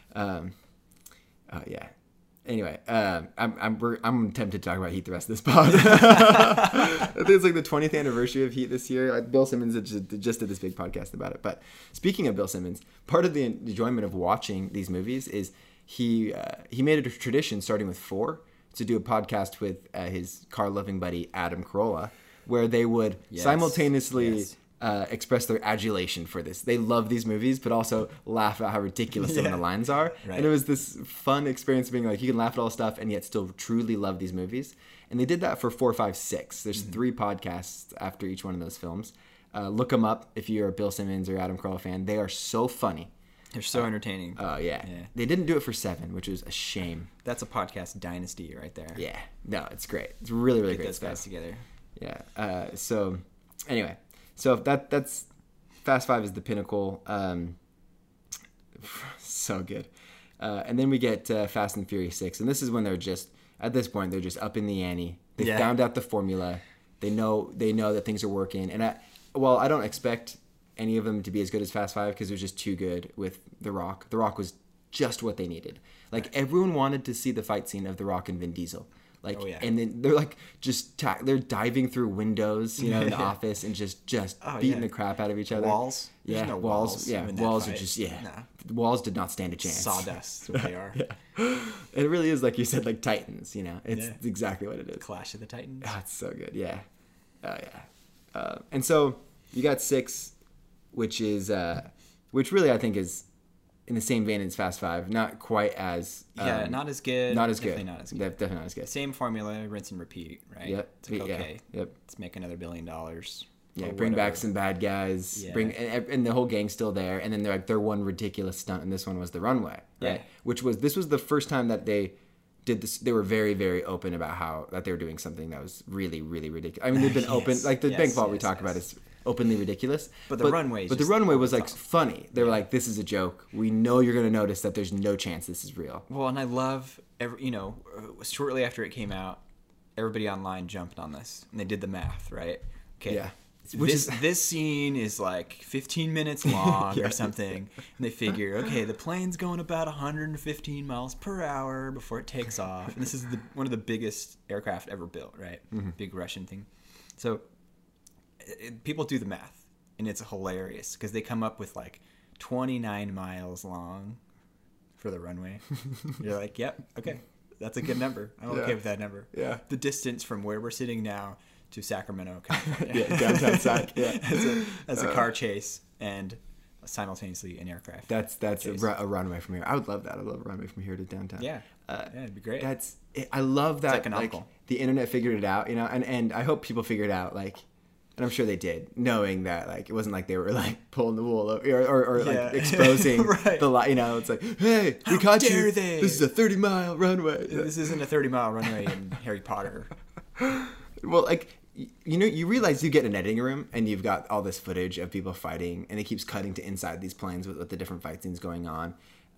Yeah. Anyway, I'm tempted to talk about Heat the rest of this pod. I think it's like the 20th anniversary of Heat this year. Bill Simmons just did this big podcast about it. But speaking of Bill Simmons, part of the enjoyment of watching these movies is he made it a tradition, starting with 4, to do a podcast with his car-loving buddy Adam Carolla, where they would simultaneously express their adulation for this. They love these movies, but also laugh at how ridiculous some of the lines are. Right. And it was this fun experience of being like, you can laugh at all stuff and yet still truly love these movies. And they did that for 4, 5, 6. There's 3 podcasts after each one of those films. Look them up if you're a Bill Simmons or Adam Carolla fan. They are so funny. They're so entertaining. Oh, yeah. They didn't do it for 7, which was a shame. That's a podcast dynasty right there. Yeah. No, it's great. It's really, really Get great those stuff. guys together. Yeah. So anyway, so that's Fast 5 is the pinnacle. So good. And then we get Fast and Furious 6, and this is when they're just at this point they're just up in the ante. They found out the formula. They know that things are working. And I don't expect any of them to be as good as Fast 5 because it was just too good with The Rock. The Rock was just what they needed. Like everyone wanted to see the fight scene of The Rock and Vin Diesel. Like, Oh, yeah. and then they're like just they're diving through windows, you know, in the office and just beating the crap out of each other. Walls? There's Yeah, no walls. Yeah, in that walls are fight. just Nah. walls did not stand a chance. Sawdust is what they are. It really is like you said, like Titans. You know, it's Yeah. exactly what it is. Clash of the Titans. Oh, it's so good. Yeah. Oh yeah. And so you got 6, which is which really I think is in the same vein as Fast 5, not quite as Not as good. not as good. Definitely not as good. Definitely not as good. Same formula, rinse and repeat, right? Yep. It's like, okay, Yeah. Yep. let's make another $1 billion. Yeah, or bring back whatever. some bad guys. Yeah. And the whole gang's still there. And then they're like their one ridiculous stunt, and this one was the runway, right? Yeah. This was the first time that they did this. They were very, very open about how that they were doing something that was really, really ridiculous. I mean, they've been open, like the bank vault we talk about is openly ridiculous. But the runway is But the just runway was like over the top. funny. They were like, "This is a joke. We know you're gonna notice that there's no chance this is real." Well, and I love shortly after it came out, everybody online jumped on this and they did the math, right? Okay. Yeah. This scene is like 15 minutes long or something, and they figure, okay, the plane's going about 115 miles per hour before it takes off, and this is one of the biggest aircraft ever built, right? Big Russian thing. So people do the math, and it's hilarious because they come up with like 29 miles long for the runway. You're like, yep, okay, that's a good number. I'm okay with that number. Yeah. The distance from where we're sitting now to Sacramento, California. Yeah, downtown Sac. Yeah. as a car chase and simultaneously an aircraft. That's chase. a runway from here. I would love that. I'd love a runway from here to downtown. Yeah. It'd be great. I love that. economical. The internet figured it out, you know, and I hope people figured out, like, and I'm sure they did, knowing that, like, it wasn't like they were like pulling the wool over, or like exposing Right. the light. You know, it's like, hey, we caught you. dare they? This is a 30-mile runway. This isn't a 30-mile runway in Harry Potter. Well, like, you know, you realize you get an editing room and you've got all this footage of people fighting, and it keeps cutting to inside these planes with the different fight scenes going on.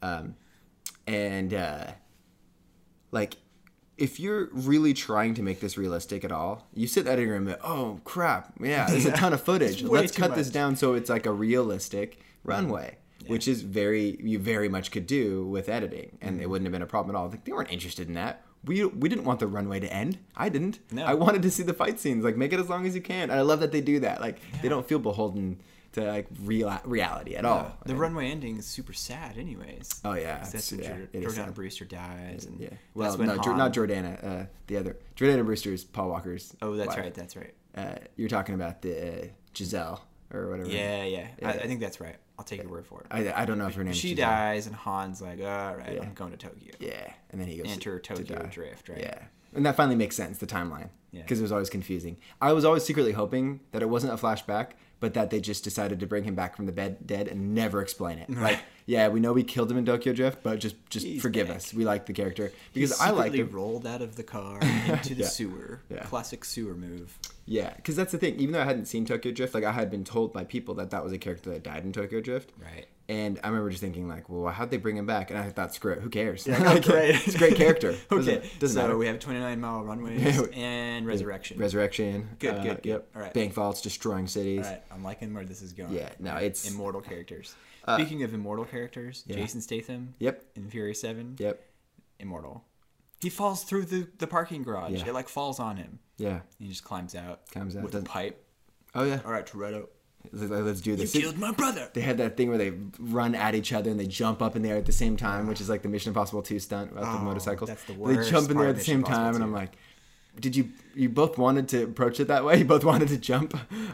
Like, if you're really trying to make this realistic at all, you sit in the editing room and, oh, crap, yeah, there's a ton of footage. It's way Let's too cut this much. down so it's like a realistic runway. Which is you very much could do with editing, and it wouldn't have been a problem at all. Like, they weren't interested in that. We didn't want the runway to end. I didn't. No. I wanted to see the fight scenes. Like, make it as long as you can. And I love that they do that. Like, they don't feel beholden to like reality at all. The runway ending is super sad, anyways. Oh yeah, That's it's- when it is Jordana sad. Brewster dies, and Yeah. that's Well, when no, Han- not Jordana. The other Jordana Brewster is Paul Walker's. Oh, that's wife. right. That's right. You're talking about the Giselle or whatever. Yeah. I think that's right. I'll take your word for it. I don't know if her name. She Giselle. dies, and Han's like, all right, Yeah. I'm going to Tokyo. Yeah, and then he goes Enter to Tokyo die. Drift, right? Yeah, and that finally makes sense, the timeline, Yeah. because it was always confusing. I was always secretly hoping that it wasn't a flashback, but that they just decided to bring him back from the dead and never explain it. Like, yeah, we know we killed him in Tokyo Drift, but just He's forgive back. us. We like the character He because I like secretly him. rolled out of the car into the Yeah. sewer. Yeah. Classic sewer move. Yeah, because that's the thing. Even though I hadn't seen Tokyo Drift, like I had been told by people that was a character that died in Tokyo Drift. Right. And I remember just thinking, like, well, how'd they bring him back? And I thought, screw it, who cares? Yeah, Like, great. It's a great character. Okay, Doesn't so matter. we have 29-mile runways and Resurrection. Resurrection. Good. Yep. All right. Bank vaults, destroying cities. All right, I'm liking where this is going. Yeah, no, it's... Immortal characters. Speaking of immortal characters, Jason Statham. Yep. In Furious 7. Yep. Immortal. He falls through the parking garage. Yeah. It like falls on him. Yeah. He just climbs out. Climbs out, with a doesn't- pipe. Oh, yeah. All right, Toretto. Let's do You this. killed my brother. They had that thing where they run at each other and they jump up in the air at the same time, which is like the Mission Impossible 2 stunt about the motorcycles. that's the They worst jump in there part at of the Mission same Impossible time, and 2. I'm like, did you both wanted to approach it that way? You both wanted to jump?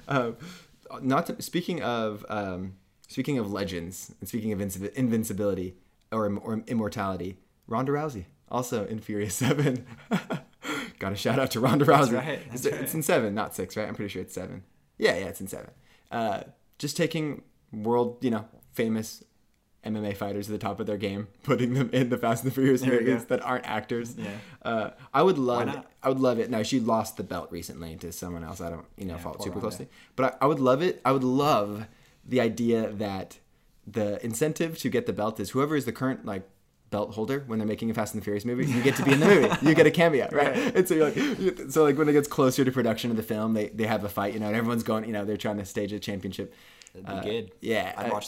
Speaking of legends and speaking of invincibility or immortality, Ronda Rousey also in Furious 7. Got a shout out to Ronda Rousey. right, that's right. It's in 7, not 6, right? I'm pretty sure it's 7. Yeah, it's in 7. Just taking world, famous MMA fighters at the top of their game, putting them in the Fast and the Furious There we movies go. that aren't actors. Yeah. I would love Why it. not? I would love it. Now, she lost the belt recently to someone else. I don't, follow it poor super Ronda. closely. But I would love it. I would love the idea that the incentive to get the belt is whoever is the current, belt holder when they're making a Fast and the Furious movie, you get to be in the movie. You get a cameo, right? And so you're like when it gets closer to production of the film, they have a fight, and everyone's going, they're trying to stage a championship. That'd be good. Yeah. I'd watch that.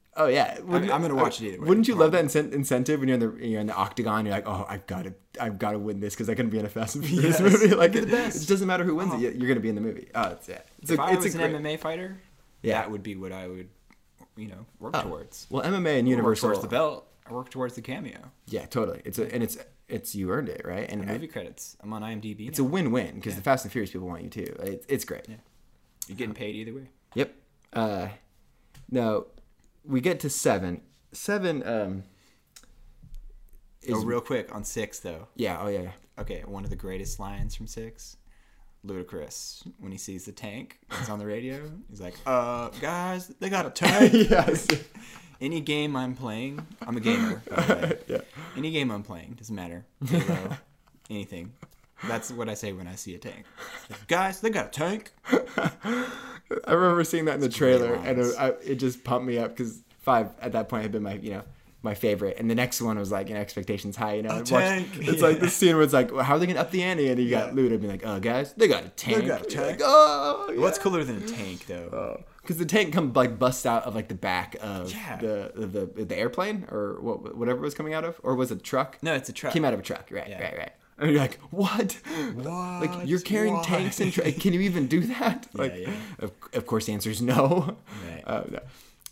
Oh yeah, I'm gonna watch it either way. Wouldn't you love that incentive when you're in the octagon? You're like, oh, I've got to win this because I can be in a Fast and Furious movie. Like it doesn't matter who wins it, you're gonna be in the movie. Oh, if I was an MMA fighter, that would be what I would, work towards. Well, MMA and Universal. Work towards the belt. I work towards the cameo. Yeah, totally. It's you earned it, right? And movie credits. I'm on IMDb. It's a win-win because the Fast and Furious people want you too. It's great. Yeah. You're getting paid either way. Yep. No. We get to 7. 7 is real quick on 6 though. Yeah. Oh yeah. Okay, one of the greatest lines from 6. Ludacris, when he sees the tank, he's on the radio. He's like, guys, they got a tank. Yes. Any game I'm playing, I'm a gamer. By the way. Yeah. Any game I'm playing, doesn't matter. Halo, anything. That's what I say when I see a tank. Like, guys, they got a tank. I remember seeing that in the trailer, and it just pumped me up because 5 at that point had been my favorite, and the next one was like expectations high. It's like this scene where it's like, well, how are they gonna up the ante? And you got Luda being like, oh guys, they got a tank. Like, oh, yeah. What's cooler than a tank though? Because the tank busts out of like the back of the airplane or whatever it was coming out of, or was it a truck? No, it's a truck. Came out of a truck, right. And you're like, what? Like, you're carrying tanks and can you even do that? Like, of course, the answer is no. Right.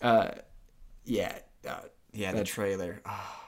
The trailer.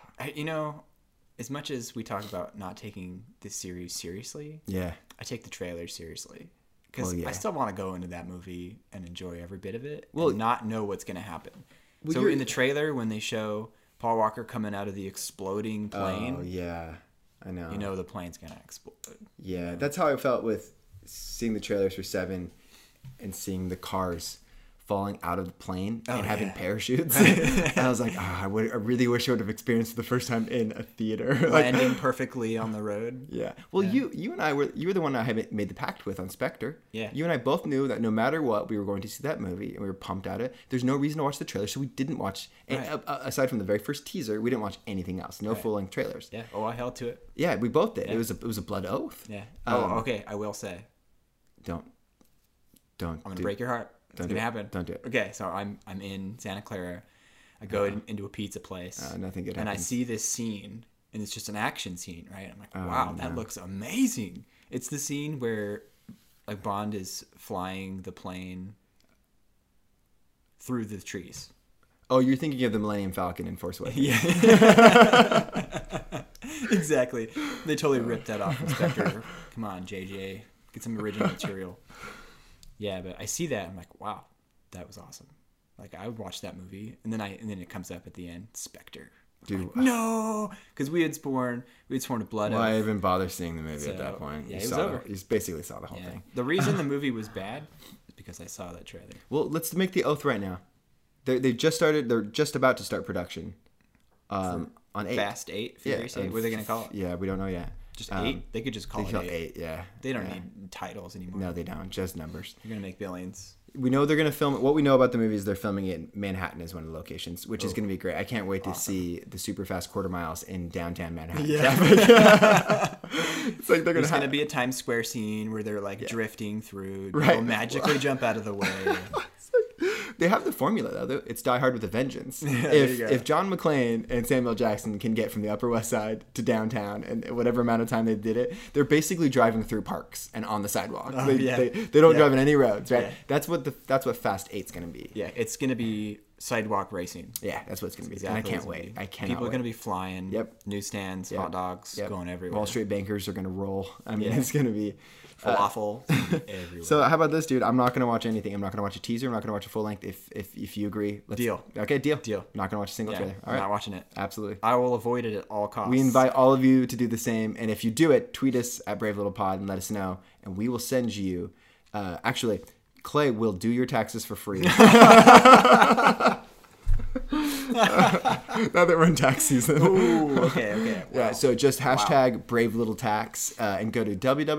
As much as we talk about not taking this series seriously, I take the trailer seriously. Because I still want to go into that movie and enjoy every bit of it and not know what's going to happen. So in the trailer, when they show Paul Walker coming out of the exploding plane... Oh, yeah. I know. The plane's going to explode. Yeah, that's how I felt with seeing the trailers for 7 and seeing the cars falling out of the plane and having parachutes. And I was like, I really wish I would have experienced it the first time in a theater. Landing perfectly on the road. Yeah. Well, you and I you were the one I had made the pact with on Spectre. Yeah. You and I both knew that no matter what, we were going to see that movie, and we were pumped at it. There's no reason to watch the trailer, so we didn't watch. Right. Aside from the very first teaser, we didn't watch anything else. No full-length trailers. Yeah. Oh, I held to it. Yeah, we both did. Yeah. It was a blood oath. Yeah. Okay. I will say. Don't. I'm gonna break your heart. It's gonna happen. Don't do it. Okay, so I'm in Santa Clara. I go into a pizza place. Nothing good happens. And I see this scene, and it's just an action scene, right? I'm like, wow, that looks amazing. It's the scene where like Bond is flying the plane through the trees. Oh, you're thinking of the Millennium Falcon in Force Awakens. Yeah. Exactly. They totally ripped that off from Spectre. Come on, JJ. Get some original material. Yeah, but I see that. I'm like, wow, that was awesome. Like, I would watch that movie. And then it comes up at the end, Spectre. Dude. Like, no! Because we had sworn a blood oath. Why even bother seeing the movie at that point? Yeah, it was over. You basically saw the whole thing. The reason the movie was bad is because I saw that trailer. Well, let's make the oath right now. They just started. They're just about to start production. On 8. Fast 8? Furious 8? What are they going to call it? Yeah, we don't know yet. Just 8? They could just call it 8. Yeah. They don't need titles anymore. No, they don't. Just numbers. They're going to make billions. We know they're going to film it. What we know about the movie is they're filming it in Manhattan as one of the locations, which is going to be great. I can't wait to see the super fast quarter miles in downtown Manhattan. Yeah. It's like they're going to be a Times Square scene where they're like drifting through. Right. They'll magically jump out of the way. They have the formula though. It's Die Hard with a Vengeance. If John McClane and Samuel Jackson can get from the Upper West Side to downtown and whatever amount of time they did it, they're basically driving through parks and on the sidewalks. They don't drive on any roads, right? Yeah. That's what Fast 8's going to be. Yeah, it's going to be sidewalk racing. Yeah, that's what it's going to be. Exactly. And I can't wait. I cannot People are wait. going to be flying. Yep. Newsstands, hot dogs, going everywhere. Wall Street bankers are going to roll. I mean, it's going to be falafel everywhere. So how about this, dude? I'm not going to watch anything. I'm not going to watch a teaser. I'm not going to watch a full length. If you agree, deal. Okay, deal. I'm not going to watch a single trailer. All right. I'm not watching it. Absolutely. I will avoid it at all costs. We invite all of you to do the same, and if you do it, tweet us at Brave Little Pod and let us know, and we will send you. Actually, Clay will do your taxes for free. Now that we're in tax season. Ooh, okay. Wow. Yeah, so just hashtag Brave Little Tax and go to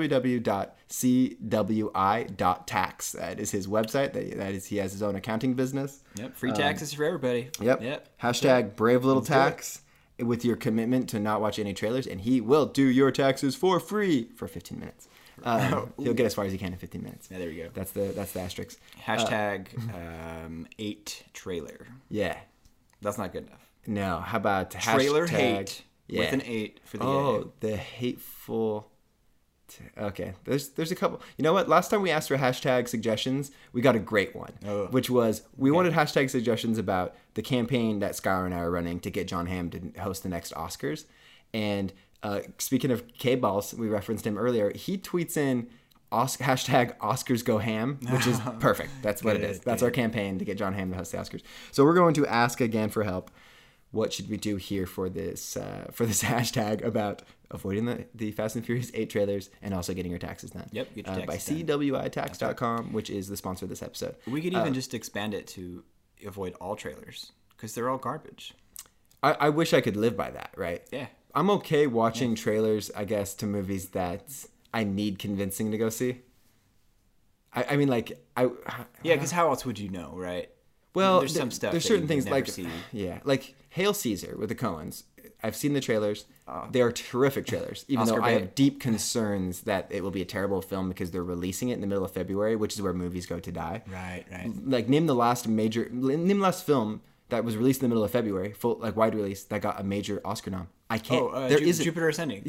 www.cwi.tax. That is his website. That is, he has his own accounting business. Yep, free taxes for everybody. Yep. Hashtag Brave Little Tax with your commitment to not watch any trailers, and he will do your taxes for free for 15 minutes. He'll get as far as he can in 15 minutes. Yeah, there you go. That's the asterisk. Hashtag 8 trailer. Yeah. That's not good enough. No, how about Trailer hashtag hate with an 8 for the Oh, the hateful. Okay, there's a couple. You know what? Last time we asked for hashtag suggestions, we got a great one, which was we wanted hashtag suggestions about the campaign that Skylar and I are running to get John Hamm to host the next Oscars. And speaking of K-Balls, we referenced him earlier. He tweets in hashtag Oscars Go Ham, which is perfect. That's what it is. That's our campaign to get John Hamm to host the Oscars. So we're going to ask again for help. What should we do here for this hashtag about avoiding the Fast and Furious 8 trailers and also getting your taxes done? Yep, get your by taxes done. CWITax.com, which is the sponsor of this episode. We could even just expand it to avoid all trailers because they're all garbage. I wish I could live by that, right? Yeah. I'm okay watching trailers, I guess, to movies that I need convincing to go see. I mean, like, Yeah, because how else would you know, right? Well, there's some stuff. There's that certain you things never like see. like Hail Caesar with the Coens. I've seen the trailers. They are terrific trailers, even Oscar though I bait. have deep concerns that it will be a terrible film because they're releasing it in the middle of February, which is where movies go to die. Right. Like name the last film that was released in the middle of February, full like wide release that got a major Oscar nom. I can't. Jupiter Ascending.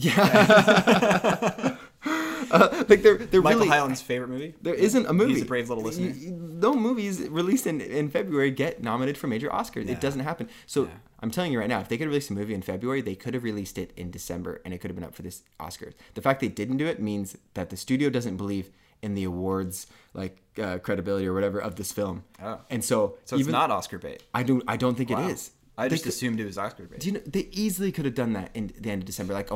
Yeah. Like they're Michael really. Hyland's favorite movie. There isn't a movie. He's a brave little listener. No movies released in February get nominated for major Oscars. It doesn't happen. So I'm telling you right now, if they could release a movie in February, they could have released it in December, and it could have been up for this Oscars. The fact they didn't do it means that the studio doesn't believe in the awards credibility or whatever of this film. Oh. And so So it's not Oscar bait. I don't think it is. I just They could- assumed it was Oscar bait. do you know they easily could have done that in the end of December, like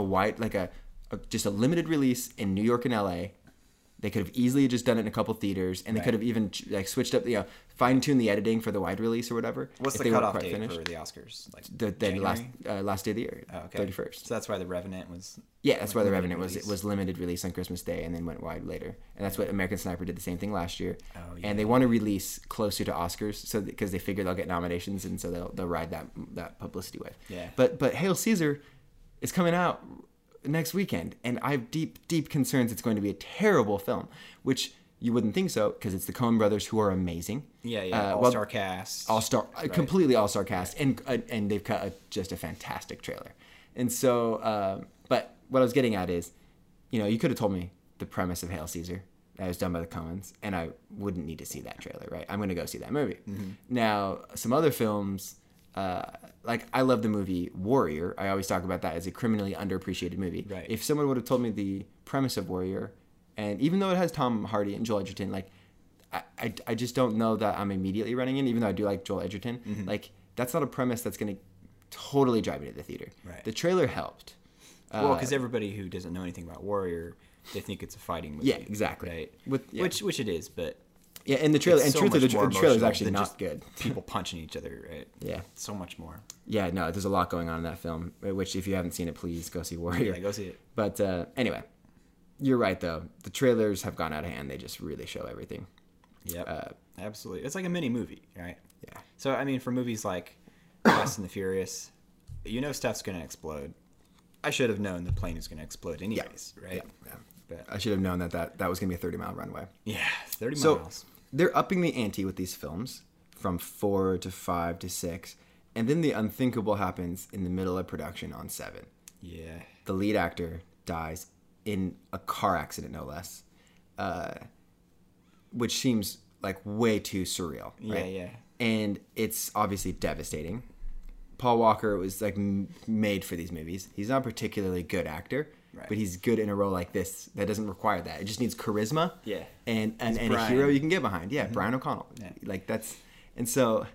just a limited release in New York and LA. They could have easily just done it in a couple theaters, and they could have even switched up, fine-tuned the editing for the wide release or whatever. What's if the they weren't cutoff quite date finished. for the Oscars? Like The last day of the year, Oh, okay. 31st. So that's why The Revenant was. Yeah, that's why The limited Revenant was limited release on Christmas Day and then went wide later. And that's what American Sniper did the same thing last year. Oh, yeah. And they want to release closer to Oscars because they figure they'll get nominations, and so they'll ride that publicity wave. Yeah. But Hail Caesar is coming out next weekend, and I have deep concerns it's going to be a terrible film, which you wouldn't think so because it's the Coen brothers, who are amazing. Yeah. All-star cast. Completely all-star cast, and they've cut just a fantastic trailer. And so, but what I was getting at is, you could have told me the premise of Hail Caesar that was done by the Coens, and I wouldn't need to see that trailer, right? I'm going to go see that movie. Mm-hmm. Now, some other films, like I love the movie Warrior. I always talk about that as a criminally underappreciated movie. Right. If someone would have told me the premise of Warrior, and even though it has Tom Hardy and Joel Edgerton, like I just don't know that I'm immediately running in, even though I do like Joel Edgerton. Mm-hmm. Like that's not a premise that's going to totally drive me to the theater. Right. The trailer helped. Well, because everybody who doesn't know anything about Warrior, they think it's a fighting movie. Yeah, exactly. Right. Yeah. Which it is, but yeah, and the trailer, it's and so truthfully, much the more trailer is emotional actually than not just good. people punching each other, right? Yeah. So much more. Yeah, no, there's a lot going on in that film, which if you haven't seen it, please go see Warrior. Yeah, go see it. But anyway, you're right, though. The trailers have gone out of hand. They just really show everything. Yep. Absolutely. It's like a mini movie, right? Yeah. So, I mean, for movies like Fast and the Furious, stuff's going to explode. I should have known the plane is going to explode anyways, right? Yeah. But, I should have known that was going to be a 30-mile runway. yeah, 30 So miles. they're upping the ante with these films from 4 to 5 to 6. And then the unthinkable happens in the middle of production on 7. Yeah. The lead actor dies in a car accident, no less, which seems like way too surreal. Right? Yeah. And it's obviously devastating. Paul Walker was like made for these movies. He's not a particularly good actor, Right. but he's good in a role like this that doesn't require that. It just needs charisma, Yeah. and a Brian. hero you can get behind. Yeah, Mm-hmm. Brian O'Connell. Yeah. Like that's, and so,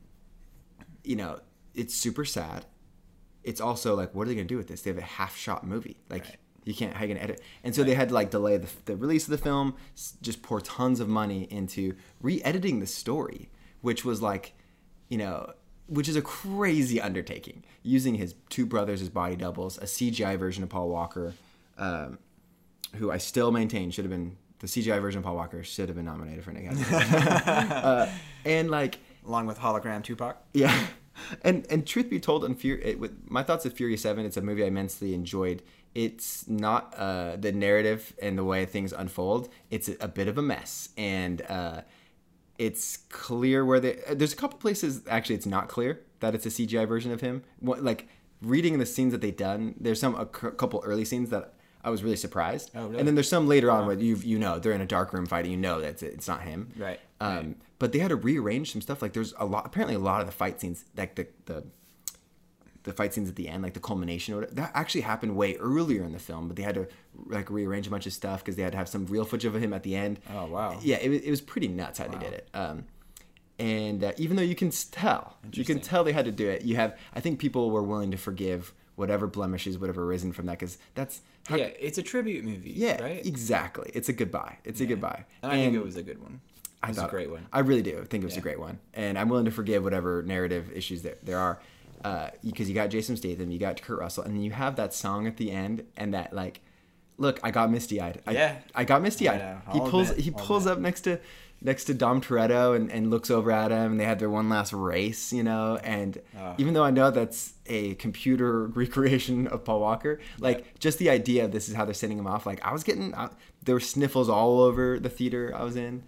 it's super sad. It's also like, what are they gonna do with this? They have a half-shot movie. Like Right. you can't, how you gonna edit? And so they had to like delay the release of the film, just pour tons of money into re-editing the story, which was like, which is a crazy undertaking. Using his two brothers as body doubles, a CGI version of Paul Walker, who I still maintain should have been, the CGI version of Paul Walker should have been nominated for an Academy. And like, Along with hologram Tupac. yeah. And truth be told, with my thoughts of Fury 7, it's a movie I immensely enjoyed. It's not the narrative and the way things unfold. It's a bit of a mess. And it's clear where there's a couple places, actually, it's not clear that it's a CGI version of him. Like reading the scenes that they've done, there's a couple early scenes that I was really surprised. Oh, really? And then there's some later on where they're in a dark room fighting. That it's not him. Right. But they had to rearrange some stuff. Like there's apparently a lot of the fight scenes, like the fight scenes at the end, like the culmination or whatever, that actually happened way earlier in the film, but they had to like rearrange a bunch of stuff because they had to have some real footage of him at the end. Oh, wow. Yeah, it was pretty nuts how they did it. And even though you can tell they had to do it, I think people were willing to forgive whatever blemishes would have arisen from that, because that's how, Yeah, it's a tribute movie. yeah, right. Exactly. It's a goodbye. It's a goodbye. And I think it was a good one. It was a great one. I really do think it was a great one, and I'm willing to forgive whatever narrative issues there are, because you got Jason Statham, you got Kurt Russell, and then you have that song at the end, and that like, look, I got misty eyed. I got misty eyed. He pulls up next to Dom Toretto and looks over at him, and they had their one last race, and even though I know that's a computer recreation of Paul Walker, like just the idea of this is how they're sending him off, like I was getting, there were sniffles all over the theater I was in.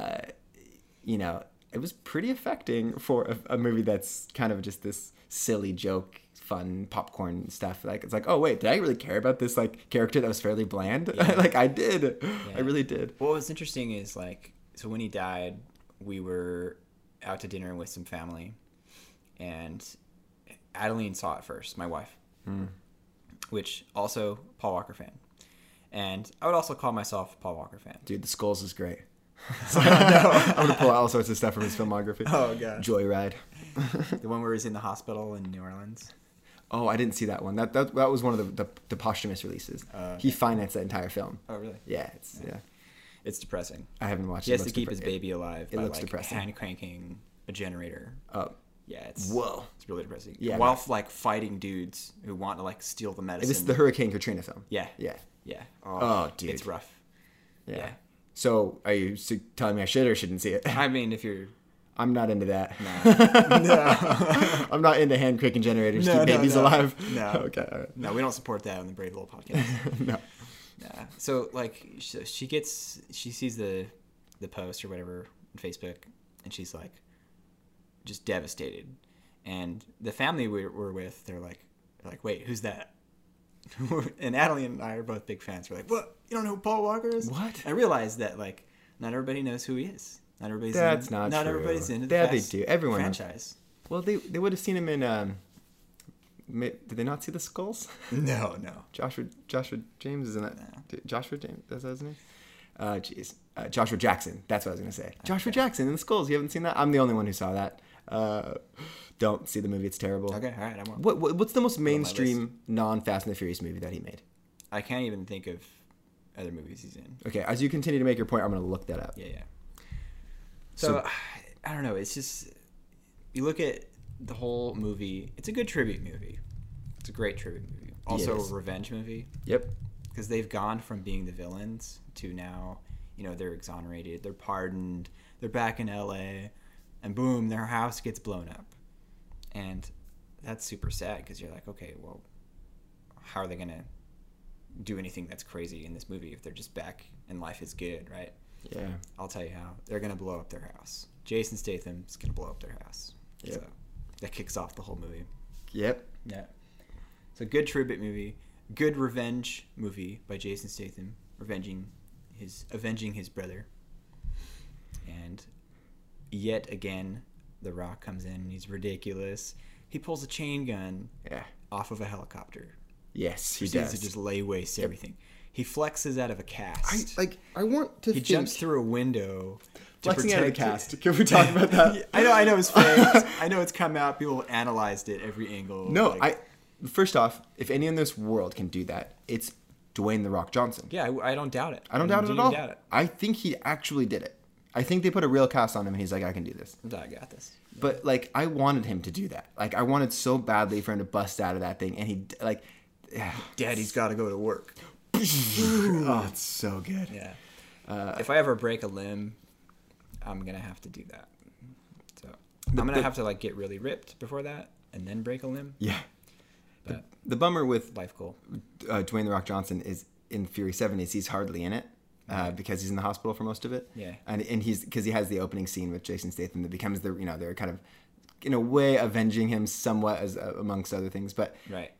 It was pretty affecting for a movie that's kind of just this silly joke, fun popcorn stuff. Like it's like, oh wait, did I really care about this like character that was fairly bland? Yeah. Like I did. Yeah. I really did. What was interesting is like, so when he died, we were out to dinner with some family, and Adeline saw it first, my wife, which also Paul Walker fan. And I would also call myself a Paul Walker fan. Dude, The Skulls is great. So, I'm going to pull out all sorts of stuff from his filmography. Oh, God. Joyride. The one where he's in the hospital in New Orleans. Oh, I didn't see that one. That was one of the posthumous releases. Okay. He financed that entire film. Oh, really? Yeah, It's depressing. I haven't watched it. He has to keep his baby alive by looks depressing. hand cranking a generator. Oh. Yeah, it's really depressing. Yeah, while like fighting dudes who want to like steal the medicine. It's the Hurricane Katrina film. Yeah. Oh, dude, it's rough. Yeah. So, are you telling me I should or shouldn't see it? I mean, if you're... I'm not into that. No. I'm not into hand cranking generators to keep babies alive. No. Okay. All right. No, we don't support that on the Brave Little Podcast. No. Nah. So, like, she sees the post or whatever on Facebook, and she's, like, just devastated. And the family we're with, they're like, wait, who's that? And Adeline and I are both big fans. We're like, what? You don't know who Paul Walker is? What? I realized that, like, not everybody knows who he is. Not everybody's not true. Everybody's into they do. Everyone franchise. Well, they would have seen him in. Did they not see The Skulls? No. Joshua James is in that. No. Joshua James, that's his name. Joshua Jackson. That's what I was gonna say. Okay. Joshua Jackson in The Skulls. You haven't seen that? I'm the only one who saw that. Don't see the movie. It's terrible. Okay, all right. I won't. What's the most mainstream non-Fast and the Furious movie that he made? I can't even think of other movies he's in. Okay, as you continue to make your point, I'm gonna look that up. Yeah. So I don't know. It's just, you look at the whole movie. It's a good tribute movie. It's a great tribute movie. Also a revenge movie. Yep. Because they've gone from being the villains to now, they're exonerated, they're pardoned, they're back in LA, and boom, their house gets blown up. And that's super sad because you're like, okay, well, how are they going to do anything that's crazy in this movie if they're just back and life is good, right? Yeah. I'll tell you how. They're going to blow up their house. Jason Statham's going to blow up their house. Yep. So that kicks off the whole movie. Yep. Yeah. So good tribute movie. Good revenge movie by Jason Statham. Avenging his brother. And yet again, The Rock comes in and he's ridiculous. He pulls a chain gun off of a helicopter. Yes, he proceeds does. To just lay waste to everything. He flexes out of a cast. I want to. He jumps through a window. Flexing out of a cast. Can we talk about that? I know it's fake. I know it's come out. People analyzed it every angle. No, first off, if any in this world can do that, it's Dwayne The Rock Johnson. Yeah, I don't doubt it. I don't doubt it at all. I think he actually did it. I think they put a real cast on him, and he's like, I can do this. I got this. But I wanted him to do that. I wanted so badly for him to bust out of that thing, and he Daddy's got to go to work. Oh, it's so good. Yeah. If I ever break a limb, I'm gonna have to do that. So I'm gonna have to get really ripped before that, and then break a limb. Yeah. But the bummer with life goal. Dwayne The Rock Johnson is in Fury 7 is he's hardly in it because he's in the hospital for most of it. Yeah. And because he has the opening scene with Jason Statham that becomes their kind of in a way avenging him somewhat as amongst other things. But Right.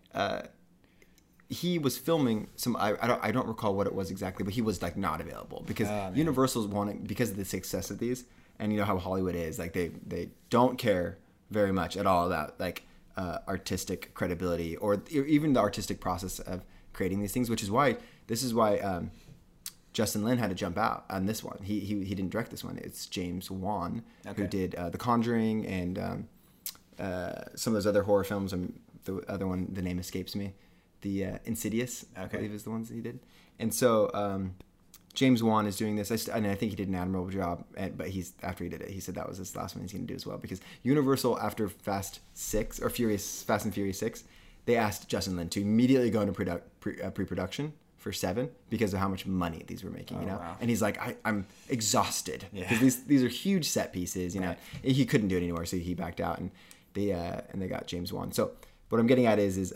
he was filming some. I don't recall what it was exactly, but he was like not available because Universal's wanting, because of the success of these, and you know how Hollywood is, like they don't care very much at all about like artistic credibility or even the artistic process of creating these things, which is why Justin Lin had to jump out on this one. He didn't direct this one. It's James Wan who did The Conjuring and some of those other horror films. The other one, the name escapes me. The Insidious, I believe, is the ones that he did. And so James Wan is doing this, and I think he did an admirable job. But after he did it, he said that was his last one he's going to do as well. Because Universal, after Fast and Furious 6, they asked Justin Lin to immediately go into pre-production for 7 because of how much money these were making. Wow. And he's like, I'm exhausted because these are huge set pieces. You know, he couldn't do it anymore, so he backed out, and they got James Wan. So what I'm getting at is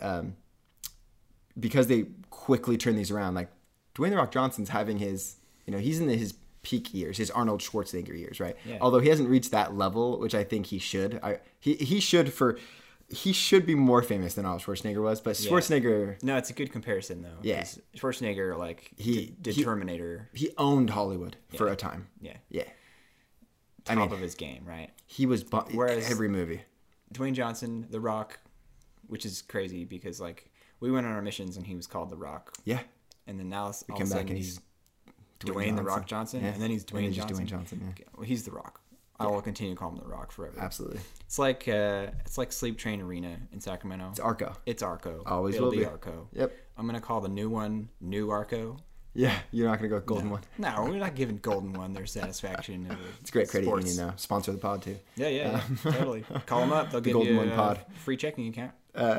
because they quickly turn these around, like Dwayne "The Rock" Johnson's having his, he's in his peak years, his Arnold Schwarzenegger years, right? Yeah. Although he hasn't reached that level, which I think he should. He should be more famous than Arnold Schwarzenegger was, but Schwarzenegger. No, it's a good comparison though. Yeah. Schwarzenegger, like Terminator. He owned Hollywood for a time. Yeah. Yeah. Top of his game, right? He was whereas every movie. Dwayne Johnson, The Rock, which is crazy because like we went on our missions and he was called The Rock. Yeah. And then now all we of come a back sudden and he's Dwayne The Rock Johnson, and then he's Dwayne Johnson. Dwayne Johnson. Yeah. Okay. Well, he's The Rock. I will continue to call him The Rock forever. Absolutely. It's like Sleep Train Arena in Sacramento. It's Arco. It's Arco. Always It'll will be Arco. Yep. I'm gonna call the new one New Arco. Yeah, you're not gonna go with Golden One. No, we're not giving Golden One their satisfaction. It's a great credit union though. Sponsor the pod too. Yeah, totally. Call them up. They'll give Golden you One pod. Free checking account.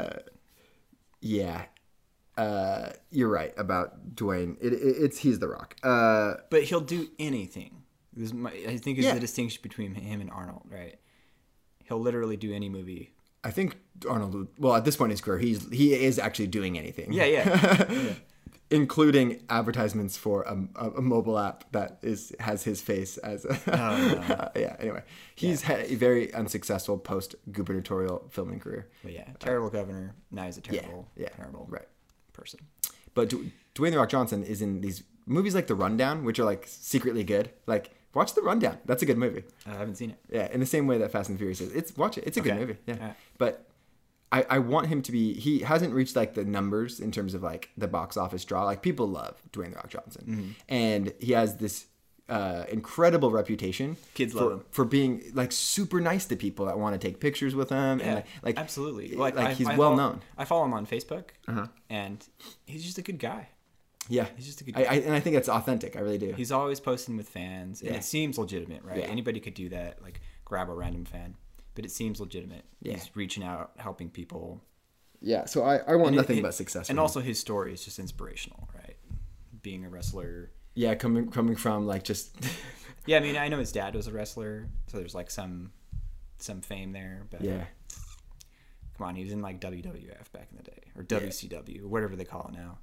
Yeah. You're right about Dwayne. He's The Rock. But he'll do anything. I think is the distinction between him and Arnold, right? He'll literally do any movie. I think Arnold. Well, at this point in his career, he is actually doing anything. Yeah. Including advertisements for a mobile app that has his face as. Yeah. Anyway, he's had a very unsuccessful post gubernatorial filming career. But terrible governor. Now he's a terrible person. But Dwayne "The Rock" Johnson is in these movies like The Rundown, which are like secretly good. Like, watch The Rundown. That's a good movie. I haven't seen it. Yeah, in the same way that Fast and Furious is. Watch it. It's a good movie. Yeah. But I want him to be. He hasn't reached like the numbers in terms of like the box office draw. Like, people love Dwayne "The Rock" Johnson, and he has this incredible reputation. Kids love him for being like super nice to people that want to take pictures with him. Yeah, and like absolutely. He's well known. I follow him on Facebook, and he's just a good guy. Yeah, he's just a good guy. And I think that's authentic. I really do. He's always posting with fans, and it seems legitimate, right? Yeah. Anybody could do that, like grab a random fan, but it seems legitimate. Yeah. He's reaching out, helping people. Yeah, so I want nothing but success. And also his story is just inspirational, right? Being a wrestler. Yeah, coming from like just. Yeah, I mean, I know his dad was a wrestler, so there's like some fame there. But yeah. Come on, he was in like WWF back in the day, or WCW, or whatever they call it now.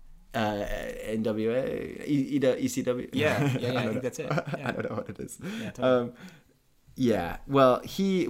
NWA, ECW. Yeah, I think that's it. Yeah. I don't know what it is. Yeah, totally. Well,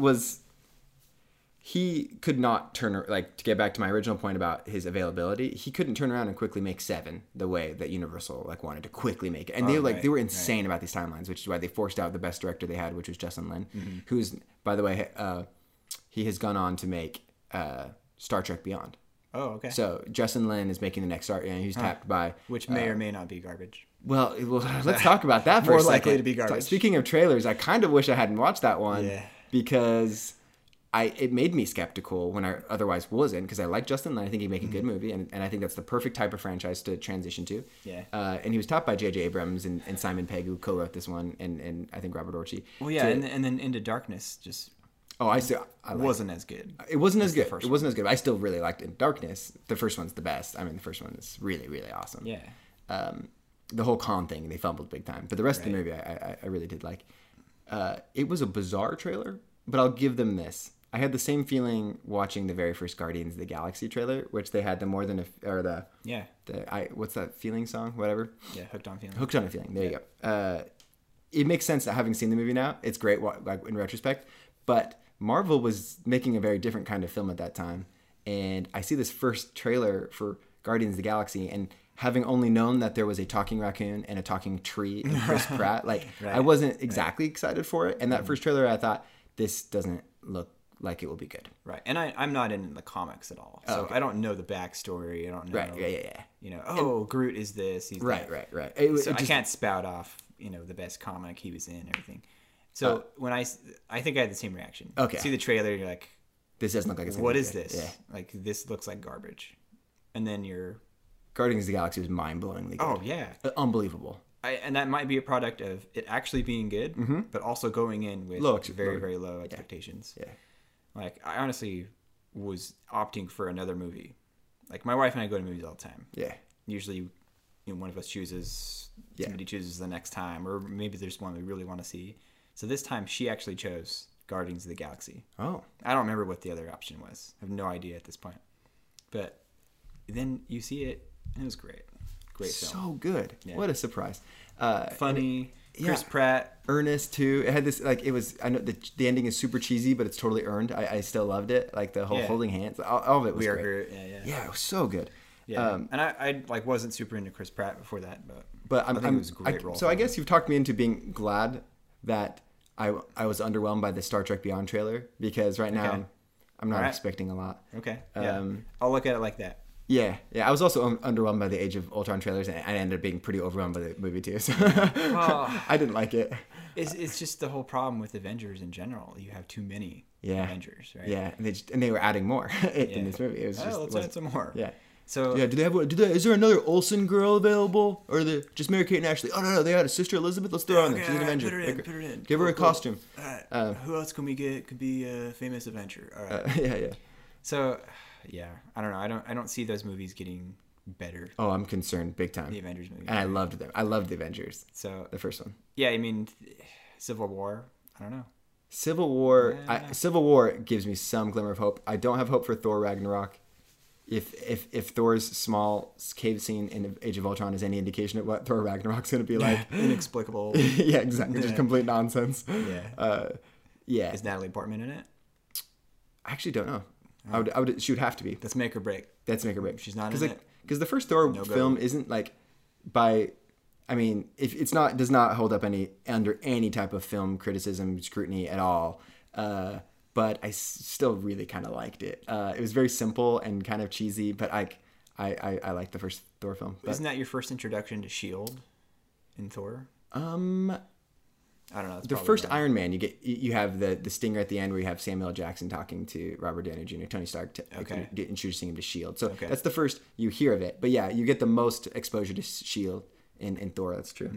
he could not turn, like, to get back to my original point about his availability, he couldn't turn around and quickly make 7 the way that Universal like wanted to quickly make it. And they were insane about these timelines, which is why they forced out the best director they had, which was Justin Lin, who's, by the way, he has gone on to make Star Trek Beyond. Oh, okay. So Justin Lin is making the next Star, and he's tapped by, which may or may not be garbage. Well, let's talk about that for a second. More likely to be garbage. Speaking of trailers, I kind of wish I hadn't watched that one because it made me skeptical when I otherwise wasn't, because I like Justin Lin. I think he'd make a good movie, and I think that's the perfect type of franchise to transition to. Yeah. And he was tapped by J.J. Abrams and Simon Pegg, who co-wrote this one, and I think Robert Orci. Well, yeah, and then Into Darkness just... Oh, I wasn't as good. It wasn't as good. It wasn't as good. I still really liked In Darkness. The first one's the best. I mean, the first one is really, really awesome. Yeah. The whole con thing, they fumbled big time. But the rest of the movie, I really did like. It was a bizarre trailer, but I'll give them this. I had the same feeling watching the very first Guardians of the Galaxy trailer, which they had what's that feeling song? Whatever. Yeah, Hooked on Feeling. Hooked on a Feeling. There you go. It makes sense that having seen the movie now, it's great, like in retrospect, but Marvel was making a very different kind of film at that time, and I see this first trailer for Guardians of the Galaxy, and having only known that there was a talking raccoon and a talking tree and Chris Pratt, like Right. I wasn't exactly excited for it. And that first trailer, I thought, this doesn't look like it will be good. Right. And I'm not in the comics at all. So okay. I don't know the backstory. I don't know. Right? Yeah. You know, Groot is this. He's Right. that. It I just- can't spout off, the best comic he was in and everything. So when I think I had the same reaction. Okay. See the trailer, you're like, This doesn't look like it's gonna what be is good. this? Yeah. Like, this looks like garbage. And then you're, Guardians of the Galaxy was mind-blowingly good. oh, yeah. Unbelievable. And that might be a product of it actually being good, but also going in with very low expectations. Yeah. Like, I honestly was opting for another movie. Like, my wife and I go to movies all the time. Yeah. Usually, one of us chooses, Yeah. somebody chooses the next time, or maybe there's one we really want to see. So this time, she actually chose Guardians of the Galaxy. Oh. I don't remember what the other option was. I have no idea at this point. But then you see it, and it was great. Great film. So good. Yeah. What a surprise. Funny. Chris yeah. Pratt. Earnest too. It had this like it was. I know the ending is super cheesy, but it's totally earned. I still loved it. Like the whole Yeah. holding hands. All of it was We are great. Groot. Yeah, it was so good. Yeah. And I like wasn't super into Chris Pratt before that, But I think it was a great role. So I guess you've talked me into being glad that I was underwhelmed by the Star Trek Beyond trailer, because right now Okay. I'm not All right. expecting a lot. Okay. Yeah. Um, I'll look at it like that. Yeah. I was also underwhelmed by the Age of Ultron trailers, and I ended up being pretty overwhelmed by the movie too. So I didn't like it. It's just the whole problem with Avengers in general. You have too many Yeah. Avengers, right? Yeah, and they were adding more in Yeah. this movie. It was just let's wasn't- add some more. Yeah. So Yeah, is there another Olsen girl available? Or just Mary Kate and Ashley? Oh, no, they had a sister Elizabeth. Let's throw her on there. She's an Avenger. Put her in. Give her a Cool. costume. All right. Who else can we get? Could be a famous Avenger. All right. Yeah. So, yeah, I don't know. I don't see those movies getting better. Oh, I'm concerned big time. The Avengers movies. And I loved them. I loved the Avengers. So The first one. yeah, I mean, Civil War. I don't know. Civil War. Yeah. Civil War gives me some glimmer of hope. I don't have hope for Thor Ragnarok. If Thor's small cave scene in Age of Ultron is any indication of what Thor Ragnarok's going to be like. Inexplicable. Yeah, exactly. Just Yeah. complete nonsense. Yeah. Yeah. Is Natalie Portman in it? I actually don't know. She would have to be. Let's make or break. That's make or break. She's not in like, it. Because the first Thor No go. film isn't like I mean, if it's not does not hold up under any type of film criticism scrutiny at all. But I still really kind of liked it. It was very simple and kind of cheesy, but I liked the first Thor film. But, Isn't that your first introduction to Shield in Thor? I don't know. that's the probably first wrong. Iron Man, you have the stinger at the end where you have Samuel L. Jackson talking to Robert Downey Jr., Tony Stark, Okay. introducing him to Shield. So Okay. that's the first you hear of it. But yeah, you get the most exposure to Shield in Thor. That's true.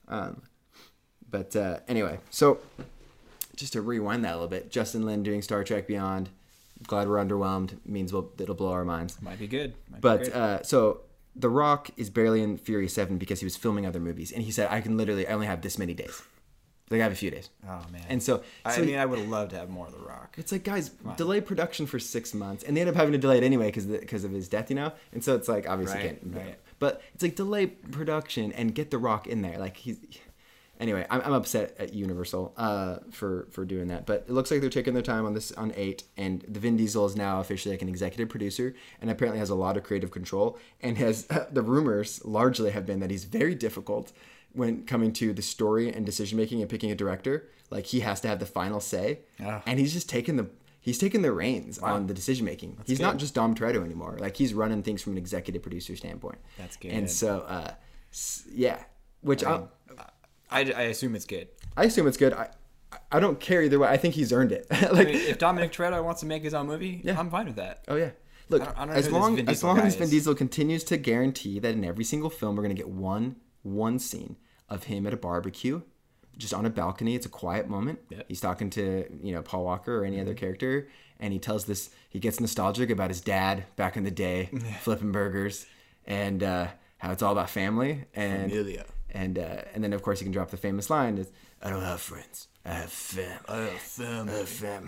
But anyway, so just to rewind that a little bit, Justin Lin doing Star Trek Beyond. Glad we're underwhelmed. Means it'll blow our minds. Might be good. Might be But great. so The Rock is barely in Fury 7 because he was filming other movies, and he said, I only have this many days. Like I have a few days. Oh man. And so I mean, I would have loved to have more of The Rock. it's like, guys, delay production for 6 months, and they end up having to delay it anyway because of his death, And so it's like obviously Right, can't. right. But it's like delay production and get The Rock in there. Like Anyway, I'm upset at Universal for doing that, but it looks like they're taking their time on this on 8, and the Vin Diesel is now officially like an executive producer, and apparently has a lot of creative control, and has the rumors largely have been that he's very difficult when coming to the story and decision making and picking a director. Like he has to have the final say, and he's just taking the reins on the decision making. He's not just Dom Toretto anymore. Like he's running things from an executive producer standpoint. That's good. And so, yeah, which I assume it's good. I assume it's good. I don't care either way. I think he's earned it. I mean, if Dominic Toretto wants to make his own movie, Yeah. I'm fine with that. Oh yeah. Look, I don't know as who this long Vin as Diesel long guy as Vin is. Diesel continues to guarantee that in every single film we're gonna get one scene of him at a barbecue, just on a balcony. It's a quiet moment. Yep. He's talking to Paul Walker or any other character, and he tells this. He gets nostalgic about his dad back in the day, flipping burgers, and how it's all about family and Familia. and then of course he can drop the famous line: is, "I don't have friends. I have family. I have family. I have family."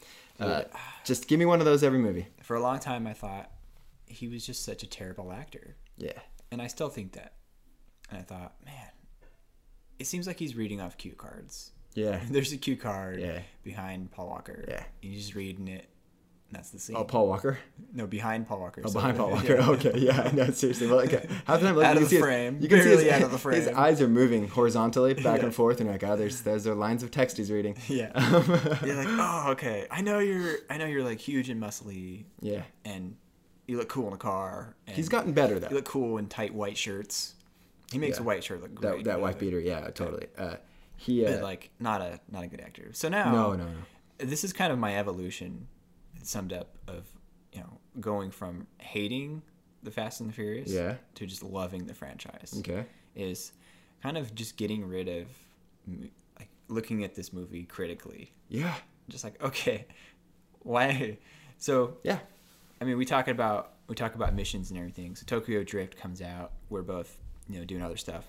Just give me one of those every movie. For a long time, I thought he was just such a terrible actor, Yeah. and I still think that. And I thought, man, it seems like he's reading off cue cards. Yeah. There's a cue card Yeah. behind Paul Walker. Yeah. You're just reading it. And that's the scene. Oh, Paul Walker. No, behind Paul Walker. Oh, So- behind Paul Walker. Yeah. Okay, yeah, no, seriously. Well, okay. Half the time, like, Out you of can the see frame. you can see Barely his, out of the frame. his eyes are moving horizontally back Yeah. and forth, and you're like, oh, those are lines of text he's reading. Yeah. You're like, oh, okay. I know you're like huge and muscly, Yeah. and you look cool in a car. And He's gotten better You though. look cool in tight white shirts. He makes Yeah. a white shirt look great. That by white the way. beater, yeah, totally. He But like not a good actor. So now no. this is kind of my evolution summed up of, you know, going from hating the Fast and the Furious Yeah. to just loving the franchise. Okay. Is kind of just getting rid of like looking at this movie critically. Yeah. Just like, okay, why? So Yeah. I mean, we talk about missions and everything. So Tokyo Drift comes out. We're both, you know, doing other stuff,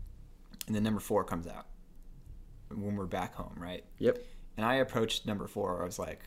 and then number 4 comes out when we're back home, right? Yep. And I approached number 4. I was like,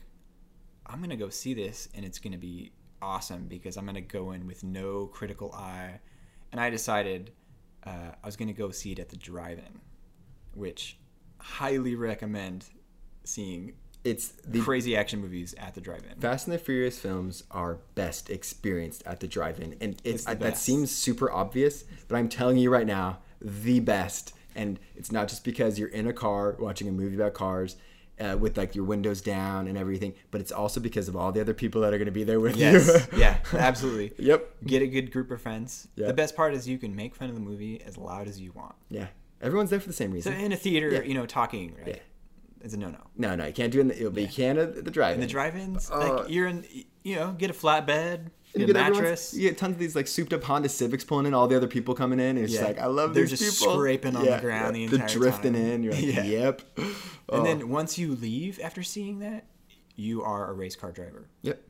I'm gonna go see this, and it's gonna be awesome because I'm gonna go in with no critical eye. And I decided I was gonna go see it at the drive-in, which highly recommend seeing It's the crazy action movies at the drive-in. Fast and the Furious films are best experienced at the drive-in, and It's the that best. seems super obvious, but I'm telling you right now, the best. And it's not just because you're in a car watching a movie about cars with like your windows down and everything, but it's also because of all the other people that are going to be there with Yes, you. yeah, absolutely. Yep. Get a good group of friends. Yeah. The best part is you can make fun of the movie as loud as you want. Yeah. Everyone's there for the same So reason. in a theater, Yeah. you know, talking, right? Yeah. It's a no-no. No, you can't do it. But you can at the drive-in. In the drive-ins, Uh, like you're in, you know, get a flatbed, You get a get everyone's- mattress. You get tons of these like souped up Honda Civics pulling in, all the other people coming in, and it's just Yeah. like, I love They're these just people. scraping on the ground the They're entire drifting time. in. You're like, Yeah. yep. And Oh. then once you leave after seeing that, you are a race car driver. Yep.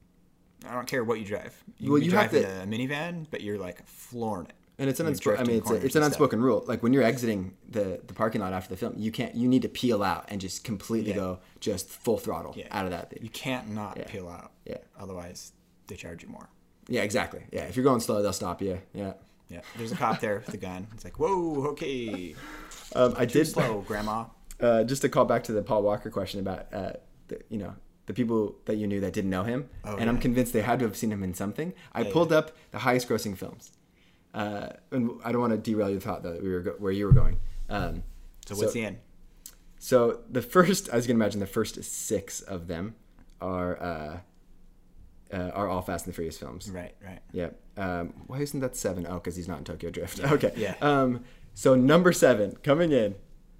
I don't care what you drive. You Well, can be you have driving to- a minivan, but you're like flooring it. And it's an You're unspoken. I drifting mean, corners it's an and stuff. unspoken rule. Like when you're exiting the parking lot after the film, you need to peel out and just completely Yeah. go just full throttle Yeah. out of that thing. You can't not Yeah. peel out. Yeah. Otherwise, they charge you more. Yeah, exactly. Yeah, if you're going slow, they'll stop you. Yeah. Yeah. There's a cop there with a gun. It's like, whoa, okay. I Too did slow, Grandma. just to call back to the Paul Walker question about the people that you knew that didn't know him, and I'm yeah. convinced they had to have seen him in something. I pulled up the highest grossing films, and I don't want to derail your thought though. Where you were going. So what's the end? So the first, as you can imagine, the first 6 of them are all Fast and the Furious films. Right. Yeah. Why isn't that 7? Oh, because he's not in Tokyo Drift. Okay. Yeah. So number 7 coming in,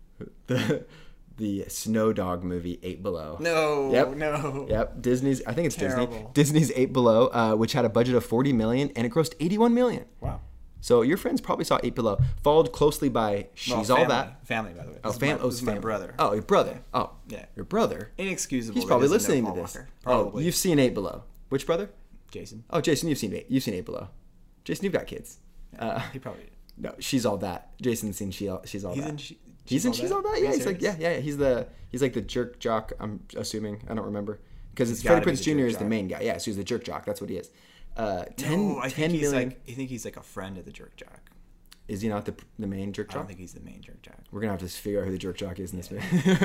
the Snow Dog movie 8 Below. No. Yep. No. Yep. Disney's. I think it's Terrible. Disney's 8 Below, which had a budget of $40 million and it grossed $81 million. Wow. So your friends probably saw 8 Below, followed closely by She's All That. Family, by the way. Oh, This is my family. brother. Oh, your brother. Oh, Yeah. Your brother. Inexcusable. He's he probably doesn't know listening to Paul this. Walker. Oh, Probably. you've seen 8 Below. Which brother? Jason. Oh, Jason, you've seen 8 Below. Jason, you've got kids. He probably did. No, She's All That. Jason's seen She's All He's That. in. He's in She's All That. Are Yeah, you he's like serious? He's like the jerk jock. I'm assuming. I don't remember because it's gotta Freddie be Prinze the Jr. jerk is the jock. main guy. Yeah, so he's the jerk jock. That's what he is. 10 No, I think he's million. like. I think he's like a friend of the jerk jock. Is he not the main jerk I don't jock? think he's the main jerk jock. We're gonna have to figure out who the jerk jock is in this movie.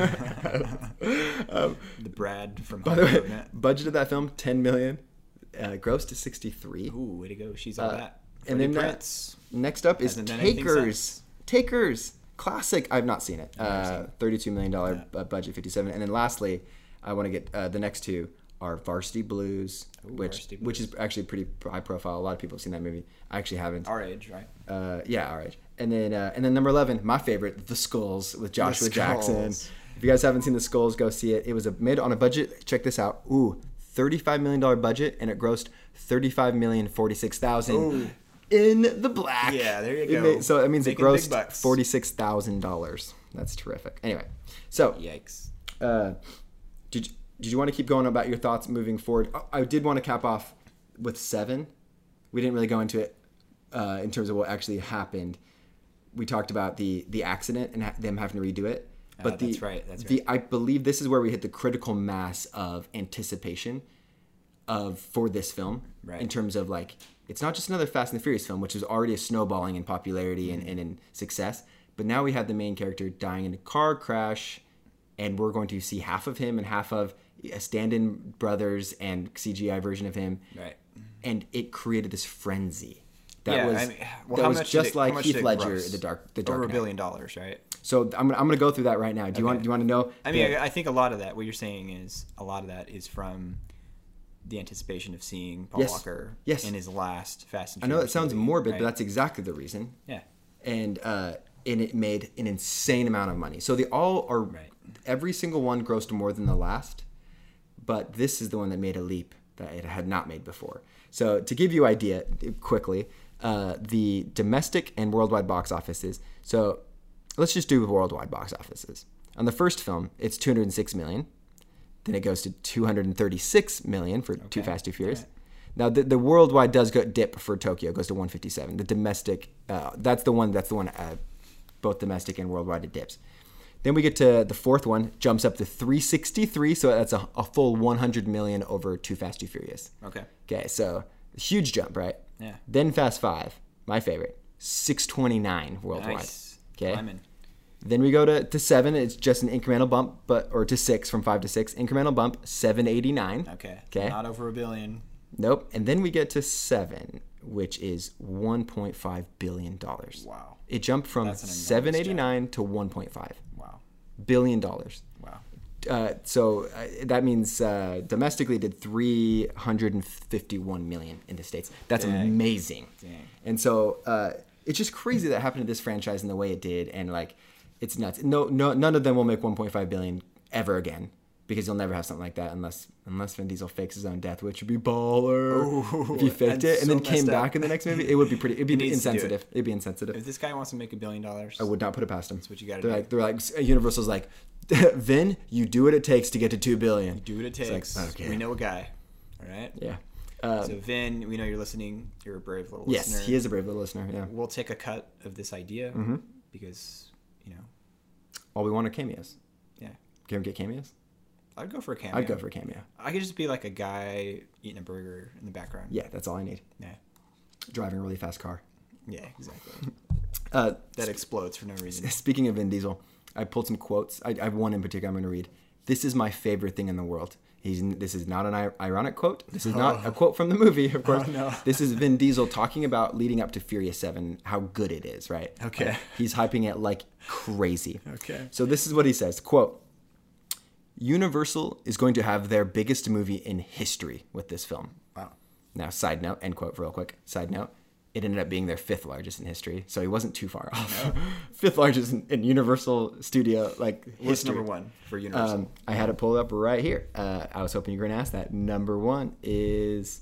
The Brad from. By the way, Hollywood Net. budget of that film 10 million, gross to 63. Ooh, way to go! She's all that. And then Prince. next up is Hasn't done anything Takers. since. Takers, classic. I've not seen it. never seen it. $32 million budget, 57. And then lastly, I want to get the next 2 are Varsity Blues, Varsity which is actually pretty high profile. A lot of people have seen that movie. I actually haven't. Our age, right? Yeah, our age. And then number 11, my favorite, The Skulls with Joshua Jackson. Skulls. If you guys haven't seen The Skulls, go see it. It was made on a budget. Check this out. Ooh, $35 million budget, and it grossed $35,046,000 Ooh. in the black. Yeah, there you It go. so that means Making it big grossed bucks. $46,000. That's terrific. Anyway, so Yikes. did you want to keep going about your thoughts moving forward? I did want to cap off with 7. We didn't really go into it in terms of what actually happened. We talked about the accident and them having to redo it. But That's right. That's right. I believe this is where we hit the critical mass of anticipation for this film. Right. In terms of like, it's not just another Fast and the Furious film, which was already a snowballing in popularity and in success. But now we have the main character dying in a car crash and we're going to see half of him and half of a stand-in brothers and CGI version of him. Right. And it created this frenzy. That Yeah, was I mean, well, that how was much just did it- like how much Heath did it Ledger, gross? the Dark Over $1 Knight. billion, right? So I'm gonna go through that right now. Do you Okay. want to know? I mean, I think a lot of that, what you're saying is a lot of that is from the anticipation of seeing Paul Yes. Walker Yes. in his last Fast and I know that Furious sounds movie, morbid, right? but that's exactly the reason. Yeah. And it made an insane amount of money. So they all are. Right. Every single one grossed more than the last, but this is the one that made a leap that it had not made before. So to give you an idea quickly, the domestic and worldwide box offices. So let's just do worldwide box offices. On the first film, it's 206 million. Then it goes to 236 million for Too Fast, Too Furious. Right. Now the worldwide does go dip for Tokyo. It goes to 157. The domestic, that's the one. Both domestic and worldwide it dips. Then we get to the fourth one, jumps up to 363. So that's a full 100 million over Too Fast, Too Furious. Okay. Okay, so huge jump, right? Yeah. Then Fast 5, my favorite, 629 worldwide. Nice. Okay. Climbing. Then we go to 7. It's just an incremental bump, or to 6, from 5 to 6. Incremental bump, 789. Okay. Okay. Not over $1 billion. Nope. And then we get to 7, which is $1.5 billion. Wow. It jumped from That's an enormous 789 to 1.5 Wow. billion dollars. Wow. So that means domestically it did 351 million in the States. That's Dang. amazing. Dang. And so it's just crazy that happened to this franchise in the way it did, and like it's nuts. No, none of them will make 1.5 billion ever again, because you'll never have something like that unless Vin Diesel fakes his own death, which would be baller. Ooh, if he faked that's it and then so came messed up. back in the next movie, it would be pretty. It'd He be needs to do it. insensitive. It'd be insensitive. If this guy wants to make $1 billion, I would not put it past him. That's what you gotta they're do. Like Universal's like, Vin, you do what it takes to get to 2 billion. do what it It's takes. like, okay. We know a guy. All right. Yeah. So Vin, we know you're listening. You're a brave little listener. Yes, he is a brave little listener. Yeah. We'll take a cut of this idea because All we want are cameos. yeah, Can we get cameos? I'd go for a cameo. I'd go for a cameo. I could just be like a guy eating a burger in the background. Yeah, that's all I need. Yeah. Driving a really fast car. Yeah. Exactly. That explodes for no reason. Speaking of Vin Diesel, I pulled some quotes. I have one in particular I'm going to read. This is my favorite thing in the world. This is not an ironic quote. This is not a quote from the movie, of course. Oh, no. This is Vin Diesel talking about leading up to Furious 7, how good it is, right? Okay. He's hyping it like crazy. Okay. So this is what he says, quote, Universal is going to have their biggest movie in history with this film. Wow. Now, side note, end quote, real quick. Side note, it ended up being their 5th largest in history, so he wasn't too far off. 5th largest in Universal Studio What's history. number one for Universal? I had it pulled up right here. I was hoping you were going to ask that. Number 1 is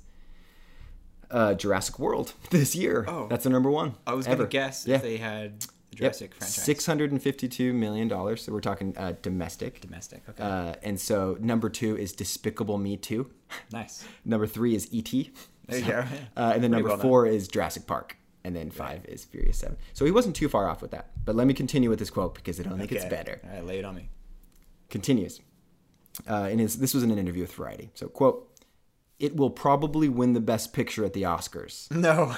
Jurassic World this year. Oh. That's the number 1. I was going to ever. guess Yeah. if they had the Jurassic franchise. $652 million. So we're talking domestic. Domestic. Okay. And so number 2 is Despicable Me 2. Nice. Number 3 is E.T. There you go. And then Pretty number well 4 is Jurassic Park. And then 5 is Furious 7. So he wasn't too far off with that. But let me continue with this quote because I don't think it's better. All right, lay it on me. Continues. This was in an interview with Variety. So, quote, it will probably win the Best Picture at the Oscars. No.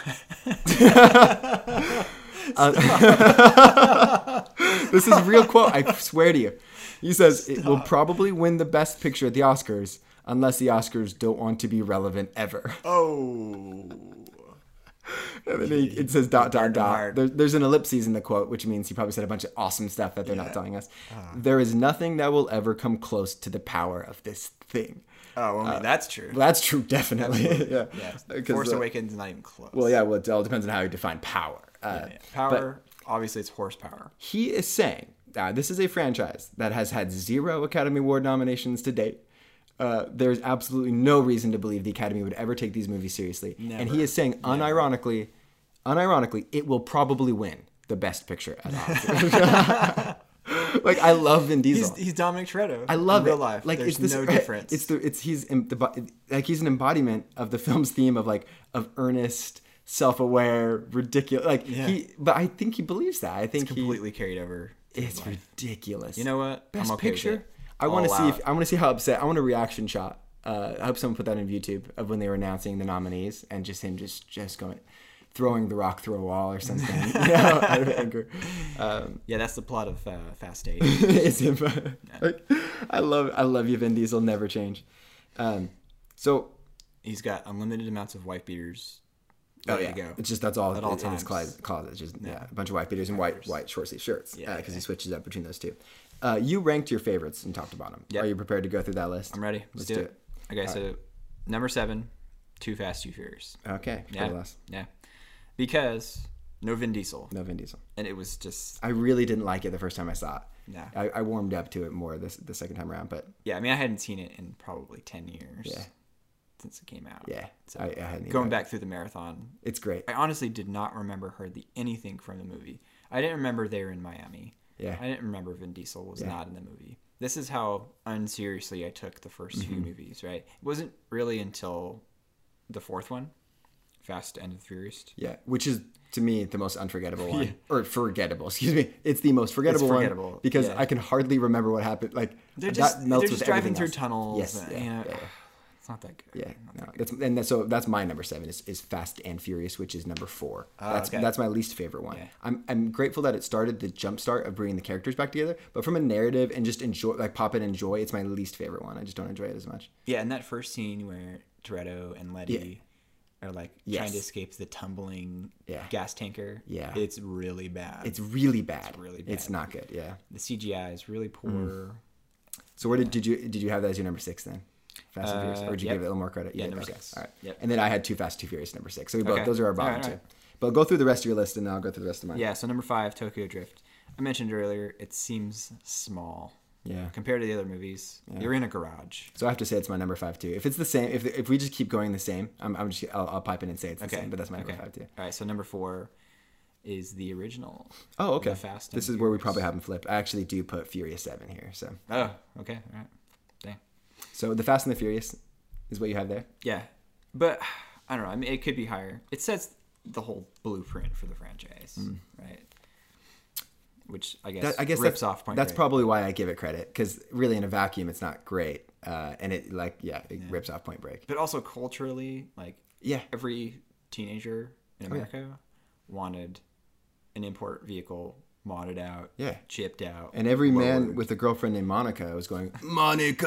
This is a real quote. I swear to you. He says, it will probably win the Best Picture at the Oscars unless the Oscars don't want to be relevant ever. Oh. And then it says ... hard. There's an ellipses in the quote, which means he probably said a bunch of awesome stuff that they're not telling us. There is nothing that will ever come close to the power of this thing. Oh, well, I mean, that's true. Well, that's true, definitely. Yeah. Yeah. Force Awakens is not even close. Well, yeah. Well, it all depends on how you define power. Power, obviously, it's horsepower. He is saying this is a franchise that has had 0 Academy Award nominations to date. There's absolutely no reason to believe the Academy would ever take these movies seriously. Never. And he is saying, unironically, it will probably win the Best Picture at Oscars. Like, I love Vin Diesel. He's Dominic Toretto. I love in real it. life. Like, There's it's no difference. He's an embodiment of the film's theme of earnest, self-aware, ridiculous. But I think he believes that. I think it's completely carried over. it's ridiculous. You know what? Best I'm okay Picture. with it. I want to I'll see. allow I want to see how upset. I want a reaction shot. I hope someone put that on YouTube of when they were announcing the nominees and just him just going, throwing the rock through a wall or something, out of anger. Yeah, that's the plot of Fast 8. It's him. I love you, Vin Diesel. Never change. So He's got unlimited amounts of wife beaters. oh ready yeah, to go. it's just that's all At all in his times. closet. It's just a bunch of wife beaters and white short sleeve shirts. Yeah, because yeah. he switches up between those two. You ranked your favorites from top to bottom. Yep. Are you prepared to go through that list? I'm ready. Let's do it. Okay, so number 7, Too Fast, Too Furious. Okay. Yeah, Good list. yeah. Because no Vin Diesel, No Vin Diesel. and it was just I really didn't like it the first time I saw it. Yeah. I warmed up to it more the second time around, but yeah. I mean, I hadn't seen it in probably 10 years. Yeah. Since it came out. yeah, So I hadn't going either. back through the marathon, It's great. I honestly did not remember hardly anything from the movie. I didn't remember they were in Miami. Yeah. I didn't remember Vin Diesel was not in the movie. This is how unseriously I took the first few movies, right? It wasn't really until the fourth one, Fast and the Furious. Yeah, which is to me the most unforgettable one, or forgettable. Excuse me, it's the most forgettable, forgettable, one because yeah. I can hardly remember what happened. Like They're that just, melts they're with just driving everything through else. tunnels. Yes, and, yeah. It's not that good. Yeah, Not no, that good. so that's my number 7 is Fast and Furious, which is number 4. Okay. That's my least favorite one. Yeah. I'm grateful that it started the jump start of bringing the characters back together, but from a narrative and just enjoy, like pop and enjoy, it's my least favorite one. I just don't enjoy it as much. Yeah, and that first scene where Toretto and Letty are like trying to escape the tumbling gas tanker. Yeah. It's really bad. It's really bad. It's really It's bad. not good. Yeah. The CGI is really poor. So where did you have that as your number 6 then? Fast and Furious, or did you yep. give it a little more credit? Yeah, You did? number Okay. 6. All right. Yep. And then I had Too Fast, Too Furious, number 6. So we both Okay. those are our bottom All right, all two. right. But go through the rest of your list, and then I'll go through the rest of mine. Yeah, so number 5, Tokyo Drift. I mentioned earlier, it seems small. Yeah. Compared to the other movies. You're in a garage. So I have to say it's my number 5 too. If it's the same, if we just keep going the same, I'll pipe in and say it's the same. But that's my number 5 too. All right, so number 4 is the original. Oh, okay. The Fast and This is where we Furious. probably have them flipped. I actually do put Furious 7 here. So Oh, okay. All right. Dang. so the Fast and the Furious is what you have there. Yeah, but I don't know. I mean, it could be higher. It sets the whole blueprint for the franchise, right? Which I guess I guess rips that's, off Point That's Break. probably why I give it credit, because really in a vacuum it's not great, and it rips off Point Break. But also culturally, like Yeah. every teenager in yeah. America wanted an import vehicle modded out, Yeah. chipped out, And every man lowered. with a girlfriend named Monica was going, Monica!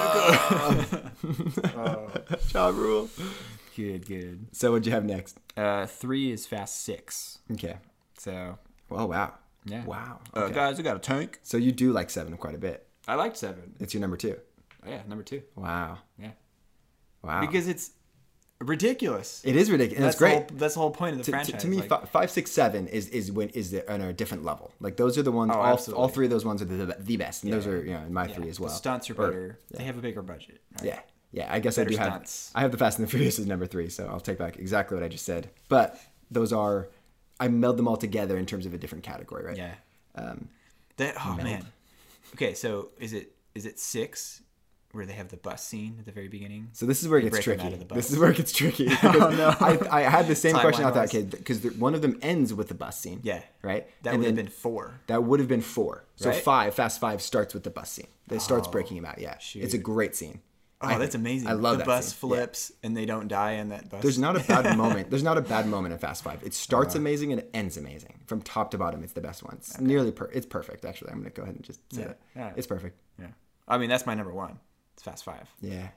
Ja Rule. good. So what'd you have next? 3 is Fast 6. Okay. So Oh, wow. yeah, Wow. Okay. guys, I got a tank. So you do like 7 quite a bit. I liked 7. It's your number 2. Oh, yeah, number 2. Wow. Yeah, Wow. because it's ridiculous. it is ridiculous. And That's it's great. That's the whole point of the franchise. To me, like, 5, 6, 7 is on a different level. Like those are the ones. Oh, all absolutely. 3 of those ones are the best, and those are in my 3 as well. The stunts are better. They have a bigger budget. Right? Yeah, yeah. I guess Better I do stunts. have. I have the Fast and the Furious as number 3, so I'll take back exactly what I just said. But those are, I meld them all together in terms of a different category, right? Yeah. Man. Okay, so is it 6 where they have the bus scene at the very beginning? So this is where it They gets break them tricky. out of the bus. This is where it gets tricky. Oh no! I had the same question Timeline-wise. out that kid because one of them ends with the bus scene. Yeah. Right. That And would have then been 4. That would have been 4. So Right? Fast 5 starts with the bus scene. It starts breaking him out. Yeah, it's a shoot. great scene. Oh, I that's think. amazing. I love the that bus scene. flips and they don't die in that bus. There's not a bad moment. There's not a bad moment in Fast 5. It starts amazing and it ends amazing. From top to bottom, it's the best one. It's it's perfect. Actually, I'm gonna go ahead and just say that. Yeah. It's perfect. Yeah. I mean, that's my number 1. It's Fast 5. Yeah.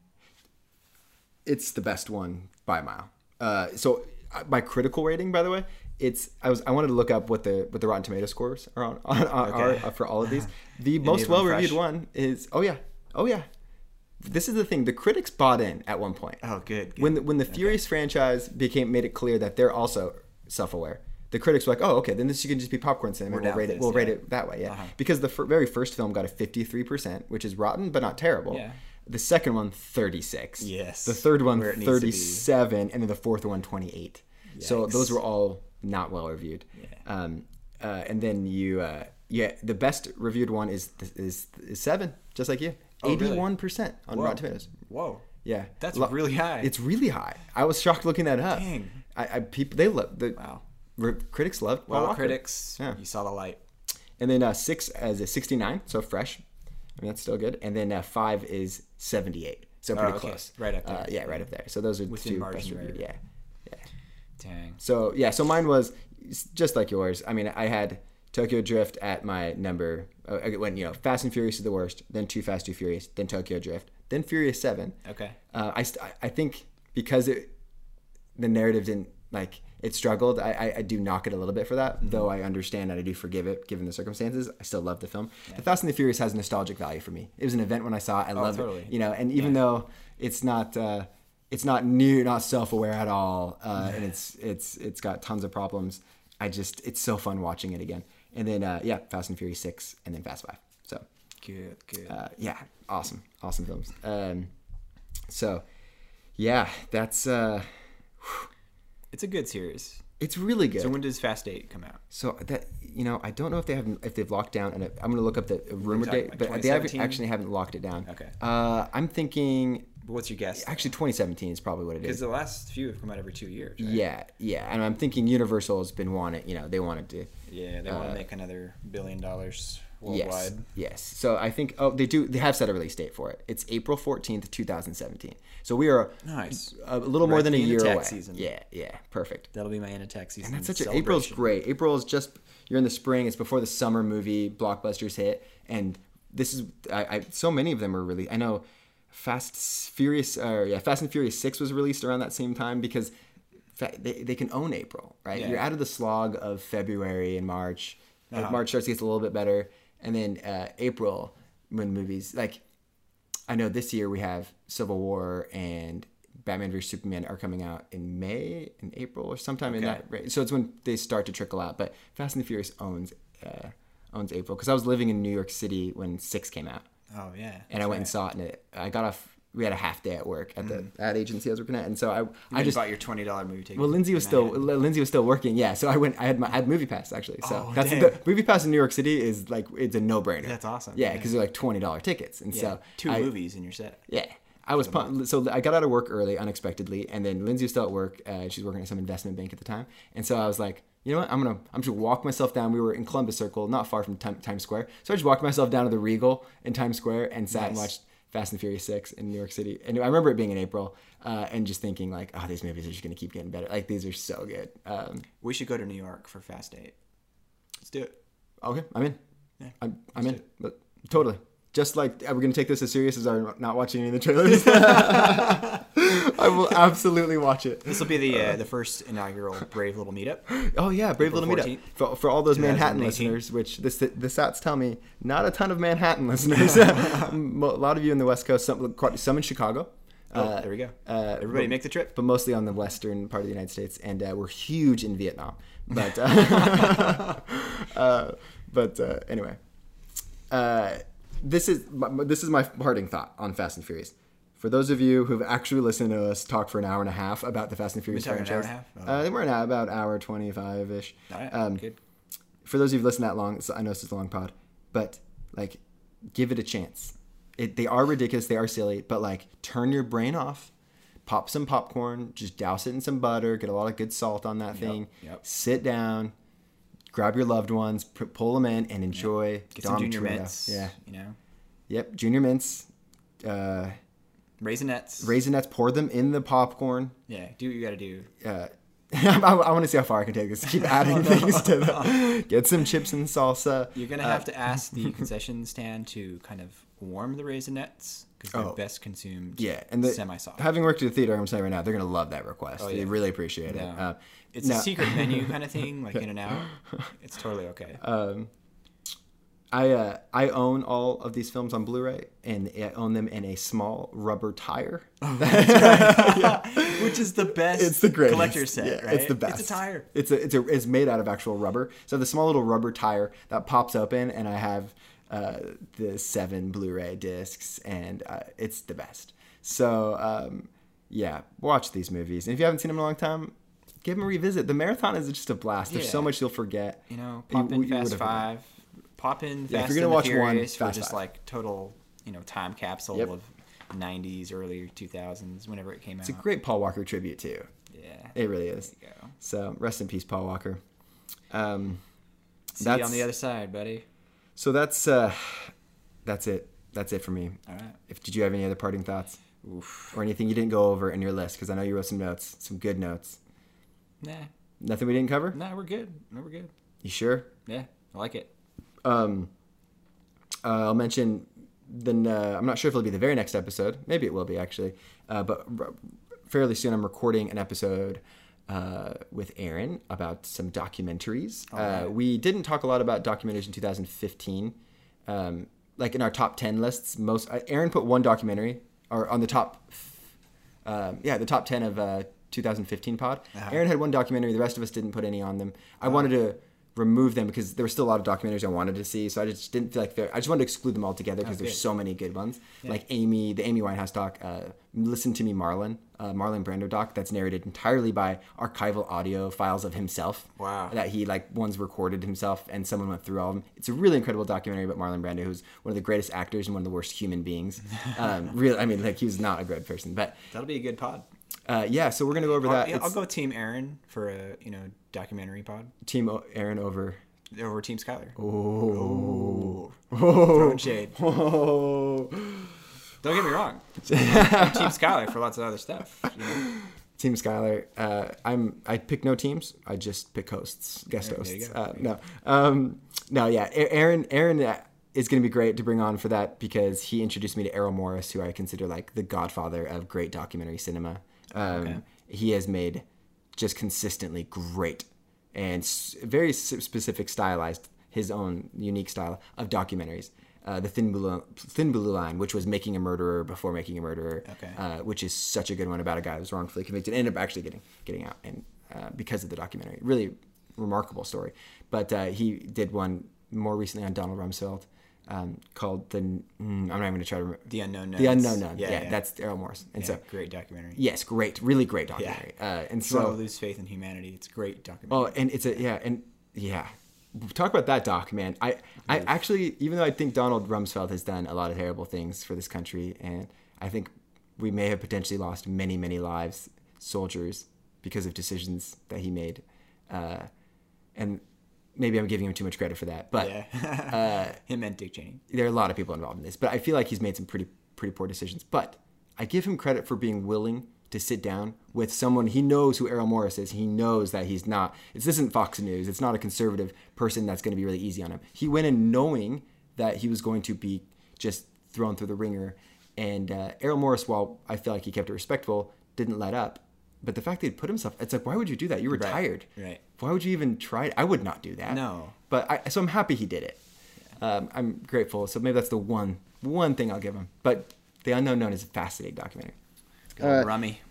It's the best one by a mile. So my critical rating, by the way, I wanted to look up what the Rotten Tomato scores are are for all of these. The most of them well reviewed fresh? one is oh yeah. This is the thing. The critics bought in at one point. Oh, good. When the Furious franchise made it clear that they're also self-aware. The critics were like, "Oh, okay, then this can just be popcorn cinema. We're We'll down rate with it. this, We'll rate yeah. it that way." Yeah, Uh-huh. because the very first film got a 53%, which is rotten but not terrible. Yeah. The second one, 36. Yes. The third one, Where it needs to be. 37, and then the fourth one, 28. So Yikes. those were all not well reviewed. Yeah. And then the best reviewed one is 7, just like you. Oh, really? 81% on Whoa. Rotten Tomatoes. Whoa. Yeah, That's really high. It's really high. I was shocked looking that up. Dang. People they love the Wow. critics loved Paul Well, Walker. critics, Yeah. you saw the light. And then 6 as a 69, so fresh. I mean that's still good. And then 5 is 78, so pretty okay. close. Right up there. Yeah, right up there. So those are the Within 2 margin best of reviewed. error. Yeah. Dang. So mine was just like yours. I mean, I had Tokyo Drift at my number. I went, Fast and Furious is the worst, then Too Fast, Too Furious, then Tokyo Drift, then Furious 7. Okay. I think because the narrative didn't, it struggled, I do knock it a little bit for that, though I understand and I do forgive it given the circumstances. I still love the film. Yeah. The Fast and the Furious has nostalgic value for me. It was an event when I saw it. I love it. And even though it's not new, not self-aware at all, and it's got tons of problems, it's so fun watching it again. And then Fast and Furious 6, and then Fast 5. So good. Awesome films. That's it's a good series. It's really good. So when does Fast 8 come out? So that I don't know if they've locked down, and I'm gonna look up the rumor date, but they actually haven't locked it down. Okay. I'm thinking. What's your guess? Actually, 2017 is probably what it is. Because the last few have come out every 2 years. Right? Yeah, and I'm thinking Universal has been wanting. They wanted to. Yeah, they want to make another $1 billion worldwide. Yes. So I think they do. They have set a release date for it. It's April 14th, 2017. So we are nice. A little more than a year away. Season. Yeah, perfect. That'll be my end attack season. And that's April's great. April is just you're in the spring. It's before the summer movie blockbusters hit, and this is so many of them are really. I know Fast and Furious 6 was released around that same time because they can own April, right? Yeah. You're out of the slog of February and March. March starts to get a little bit better, and then April when movies I know this year we have Civil War and Batman vs Superman are coming out in May and April or sometime in that. Right? So it's when they start to trickle out. But Fast and the Furious owns April because I was living in New York City when 6 came out. Oh yeah. And I went and saw it, and I got off. We had a half day at work at the ad agency I was working at, and so I just bought your $20 movie ticket. Well, Lindsay was still working, yeah. So I had Movie Pass actually. So that's dang. the Movie Pass in New York City is it's a no brainer. That's awesome. Yeah, because they're $20 tickets, and so 2 movies in your set. Yeah, I was pumped. So I got out of work early unexpectedly, and then Lindsay was still at work. She's working at some investment bank at the time, and so I was like, you know what? I'm just gonna walk myself down. We were in Columbus Circle, not far from Times Square. So I just walked myself down to the Regal in Times Square and sat and watched Fast and Furious 6 in New York City. And I remember it being in April and just thinking these movies are just gonna keep getting better. These are so good. We should go to New York for Fast 8. Let's do it. Okay, I'm in. Yeah, I'm in. But totally. Just we're going to take this as serious as our not watching any of the trailers. I will absolutely watch it. This will be the first inaugural Brave Little Meetup. Oh, yeah, Brave Little Meetup. For all those Manhattan listeners, which the stats tell me, not a ton of Manhattan listeners. A lot of you in the West Coast, some in Chicago. There we go. Everybody make the trip. But mostly on the western part of the United States. And we're huge in Vietnam. But, anyway. This is my parting thought on Fast and Furious. For those of you who've actually listened to us talk for an hour and a half about the Fast and Furious franchise, an hour and a half? We're about an hour 25-ish. All right, good. For those of you who've listened that long, I know this is a long pod, but give it a chance. They are ridiculous, they are silly, but turn your brain off, pop some popcorn, just douse it in some butter, get a lot of good salt on that thing, sit down. Grab your loved ones, pull them in, and enjoy. Get some Junior Mints. Yeah. Yep, Junior Mints. Raisinets. Pour them in the popcorn. Yeah, do what you got to do. I want to see how far I can take this. Keep adding things to them. Get some chips and salsa. You're going to have to ask the concession stand to kind of warm the Raisinets because they're best consumed semi-soft. Having worked at a theater, I'm saying right now, they're going to love that request. They really appreciate it. It's a secret menu kind of thing, In and Out. It's totally okay. I own all of these films on Blu-ray, and I own them in a small rubber tire. Which is the best. It's the greatest collector's set, right? It's the best. It's a tire. It's made out of actual rubber. So the small little rubber tire that pops open, and I have the 7 Blu-ray discs, and it's the best. So watch these movies. And if you haven't seen them in a long time, give them a revisit. The marathon is just a blast. There's so much you'll forget. Pop in Fast 5. Pop in Fast and the Furious for just total, time capsule of 90s, early 2000s, whenever it came out. It's a great Paul Walker tribute too. Yeah, it really is. There you go. So rest in peace, Paul Walker. See you on the other side, buddy. So that's it. That's it for me. All right. Did you have any other parting thoughts? Oof. Or anything you didn't go over in your list? Because I know you wrote some notes, some good notes. Nah. Nothing we didn't cover? Nah, we're good. No, we're good. You sure? Yeah. I like it. I'll mention I'm not sure if it'll be the very next episode. Maybe it will be actually, but fairly soon I'm recording an episode with Aaron about some documentaries. Right. We didn't talk a lot about documentaries in 2015. Like in our top 10 lists, Aaron put one documentary or on the top, the top 10 of 2015 pod. Aaron had one documentary. The rest of us didn't put any on them. I wanted to remove them because there were still a lot of documentaries I wanted to see, so I just didn't feel like fair. I just wanted to exclude them all together because there's so many good ones. Like the Amy Winehouse doc, Listen to Me Marlon Brando doc that's narrated entirely by archival audio files of himself. Wow. That he once recorded himself and someone went through all of them. It's a really incredible documentary about Marlon Brando, who's one of the greatest actors and one of the worst human beings. He was not a good person, but That'll be a good pod. so we're gonna go over that. I'll go Team Aaron for a documentary pod. Team Aaron over Team Skylar. Oh. Throwing shade. Oh. Don't get me wrong. I'm Team Skylar for lots of other stuff. Team Skylar. I pick no teams. I just pick hosts, guest hosts. Aaron is going to be great to bring on for that because he introduced me to Errol Morris, who I consider like the godfather of great documentary cinema. He has made just consistently great and very specific stylized, his own unique style of documentaries. The Thin Blue Line, which was Making a Murderer before Making a Murderer, which is such a good one about a guy who was wrongfully convicted, ended up actually getting out, and because of the documentary, really remarkable story. But he did one more recently on Donald Rumsfeld called I'm not even going to try to remember. The Unknown Knowns. The Unknown Knowns. Yeah, that's Errol Morris. And so great documentary. Yes, really great documentary. And so don't lose faith in humanity. It's a great documentary. Oh, and it's talk about that doc, man. I actually, even though I think Donald Rumsfeld has done a lot of terrible things for this country, and I think we may have potentially lost many, many lives, soldiers, because of decisions that he made, and maybe I'm giving him too much credit for that. But him and Dick Cheney. There are a lot of people involved in this, but I feel like he's made some pretty poor decisions. But I give him credit for being willing to sit down with someone. He knows who Errol Morris is. He knows that he's not. This isn't Fox News. It's not a conservative person that's going to be really easy on him. He went in knowing that he was going to be just thrown through the ringer. And Errol Morris, while I feel like he kept it respectful, didn't let up. But the fact that he put himself, it's like, why would you do that? You're retired. Right. Why would you even try it? I would not do that. No. But so I'm happy he did it. Yeah. I'm grateful. So maybe that's the one thing I'll give him. But The Unknown Known is a fascinating documentary. Rummy.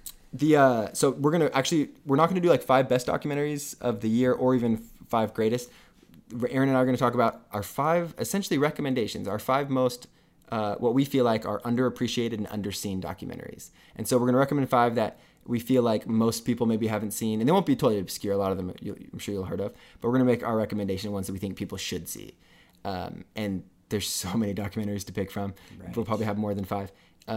So we're not gonna do like 5 best documentaries of the year or even 5 greatest. Aaron and I are gonna talk about our 5 essentially recommendations, our 5 most what we feel like are underappreciated and underseen documentaries. And so we're gonna recommend 5 that we feel like most people maybe haven't seen, and they won't be totally obscure. A lot of them I'm sure you'll heard of, but we're gonna make our recommendation ones that we think people should see. And there's so many documentaries to pick from. Right. We'll probably have more than 5.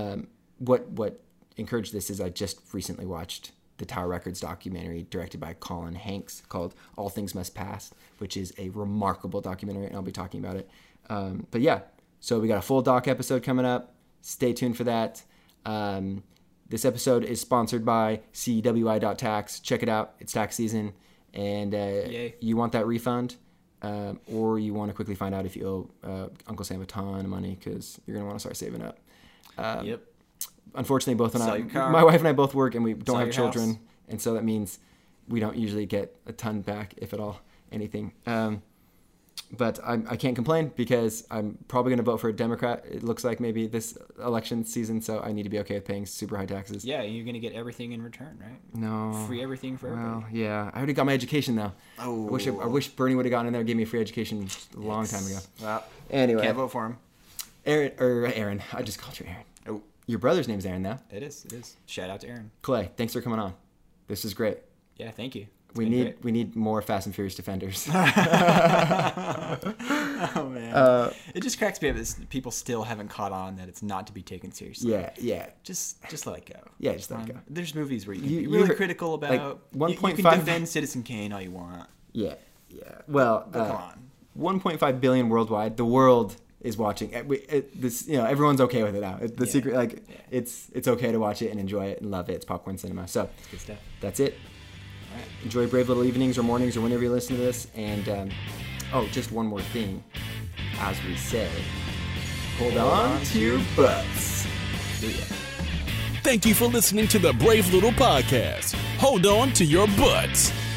What encouraged this is I just recently watched the Tower Records documentary directed by Colin Hanks called All Things Must Pass, which is a remarkable documentary, and I'll be talking about it. But yeah, so we got a full doc episode coming up. Stay tuned for that. This episode is sponsored by CWI.tax. Check it out. It's tax season, and you want that refund, or you want to quickly find out if you owe Uncle Sam a ton of money because you're going to want to start saving up. Yep. Unfortunately, my wife and I both work, and we don't have children, house. And so that means we don't usually get a ton back, if at all, anything. But I can't complain because I'm probably going to vote for a Democrat. It looks like maybe this election season, so I need to be okay with paying super high taxes. Yeah, you're going to get everything in return, right? No. Free everything for everybody. Well, yeah. I already got my education, though. Oh. I wish Bernie would have gotten in there and gave me free education a long time ago. Well, anyway. Can't vote for him. Aaron. I just called you Aaron. Oh. Your brother's name's Aaron, though. It is. Shout out to Aaron. Clay, thanks for coming on. This is great. Yeah, thank you. We need more Fast and Furious defenders. Oh man, it just cracks me up that people still haven't caught on that it's not to be taken seriously. Yeah. Just let it go. Yeah, just let it go. There's movies where you can be really critical about. Like 1.5. You can defend Citizen Kane all you want. Yeah. Well, come on. 1.5 billion worldwide. The world is watching. Everyone's okay with it now. Secret, it's okay to watch it and enjoy it and love it. It's popcorn cinema. So good stuff. That's it. All right. Enjoy brave little evenings or mornings or whenever you listen to this, and Oh, just one more thing. As we say, hold on to your butts. See ya. Thank you for listening to the Brave Little Podcast. Hold on to your butts.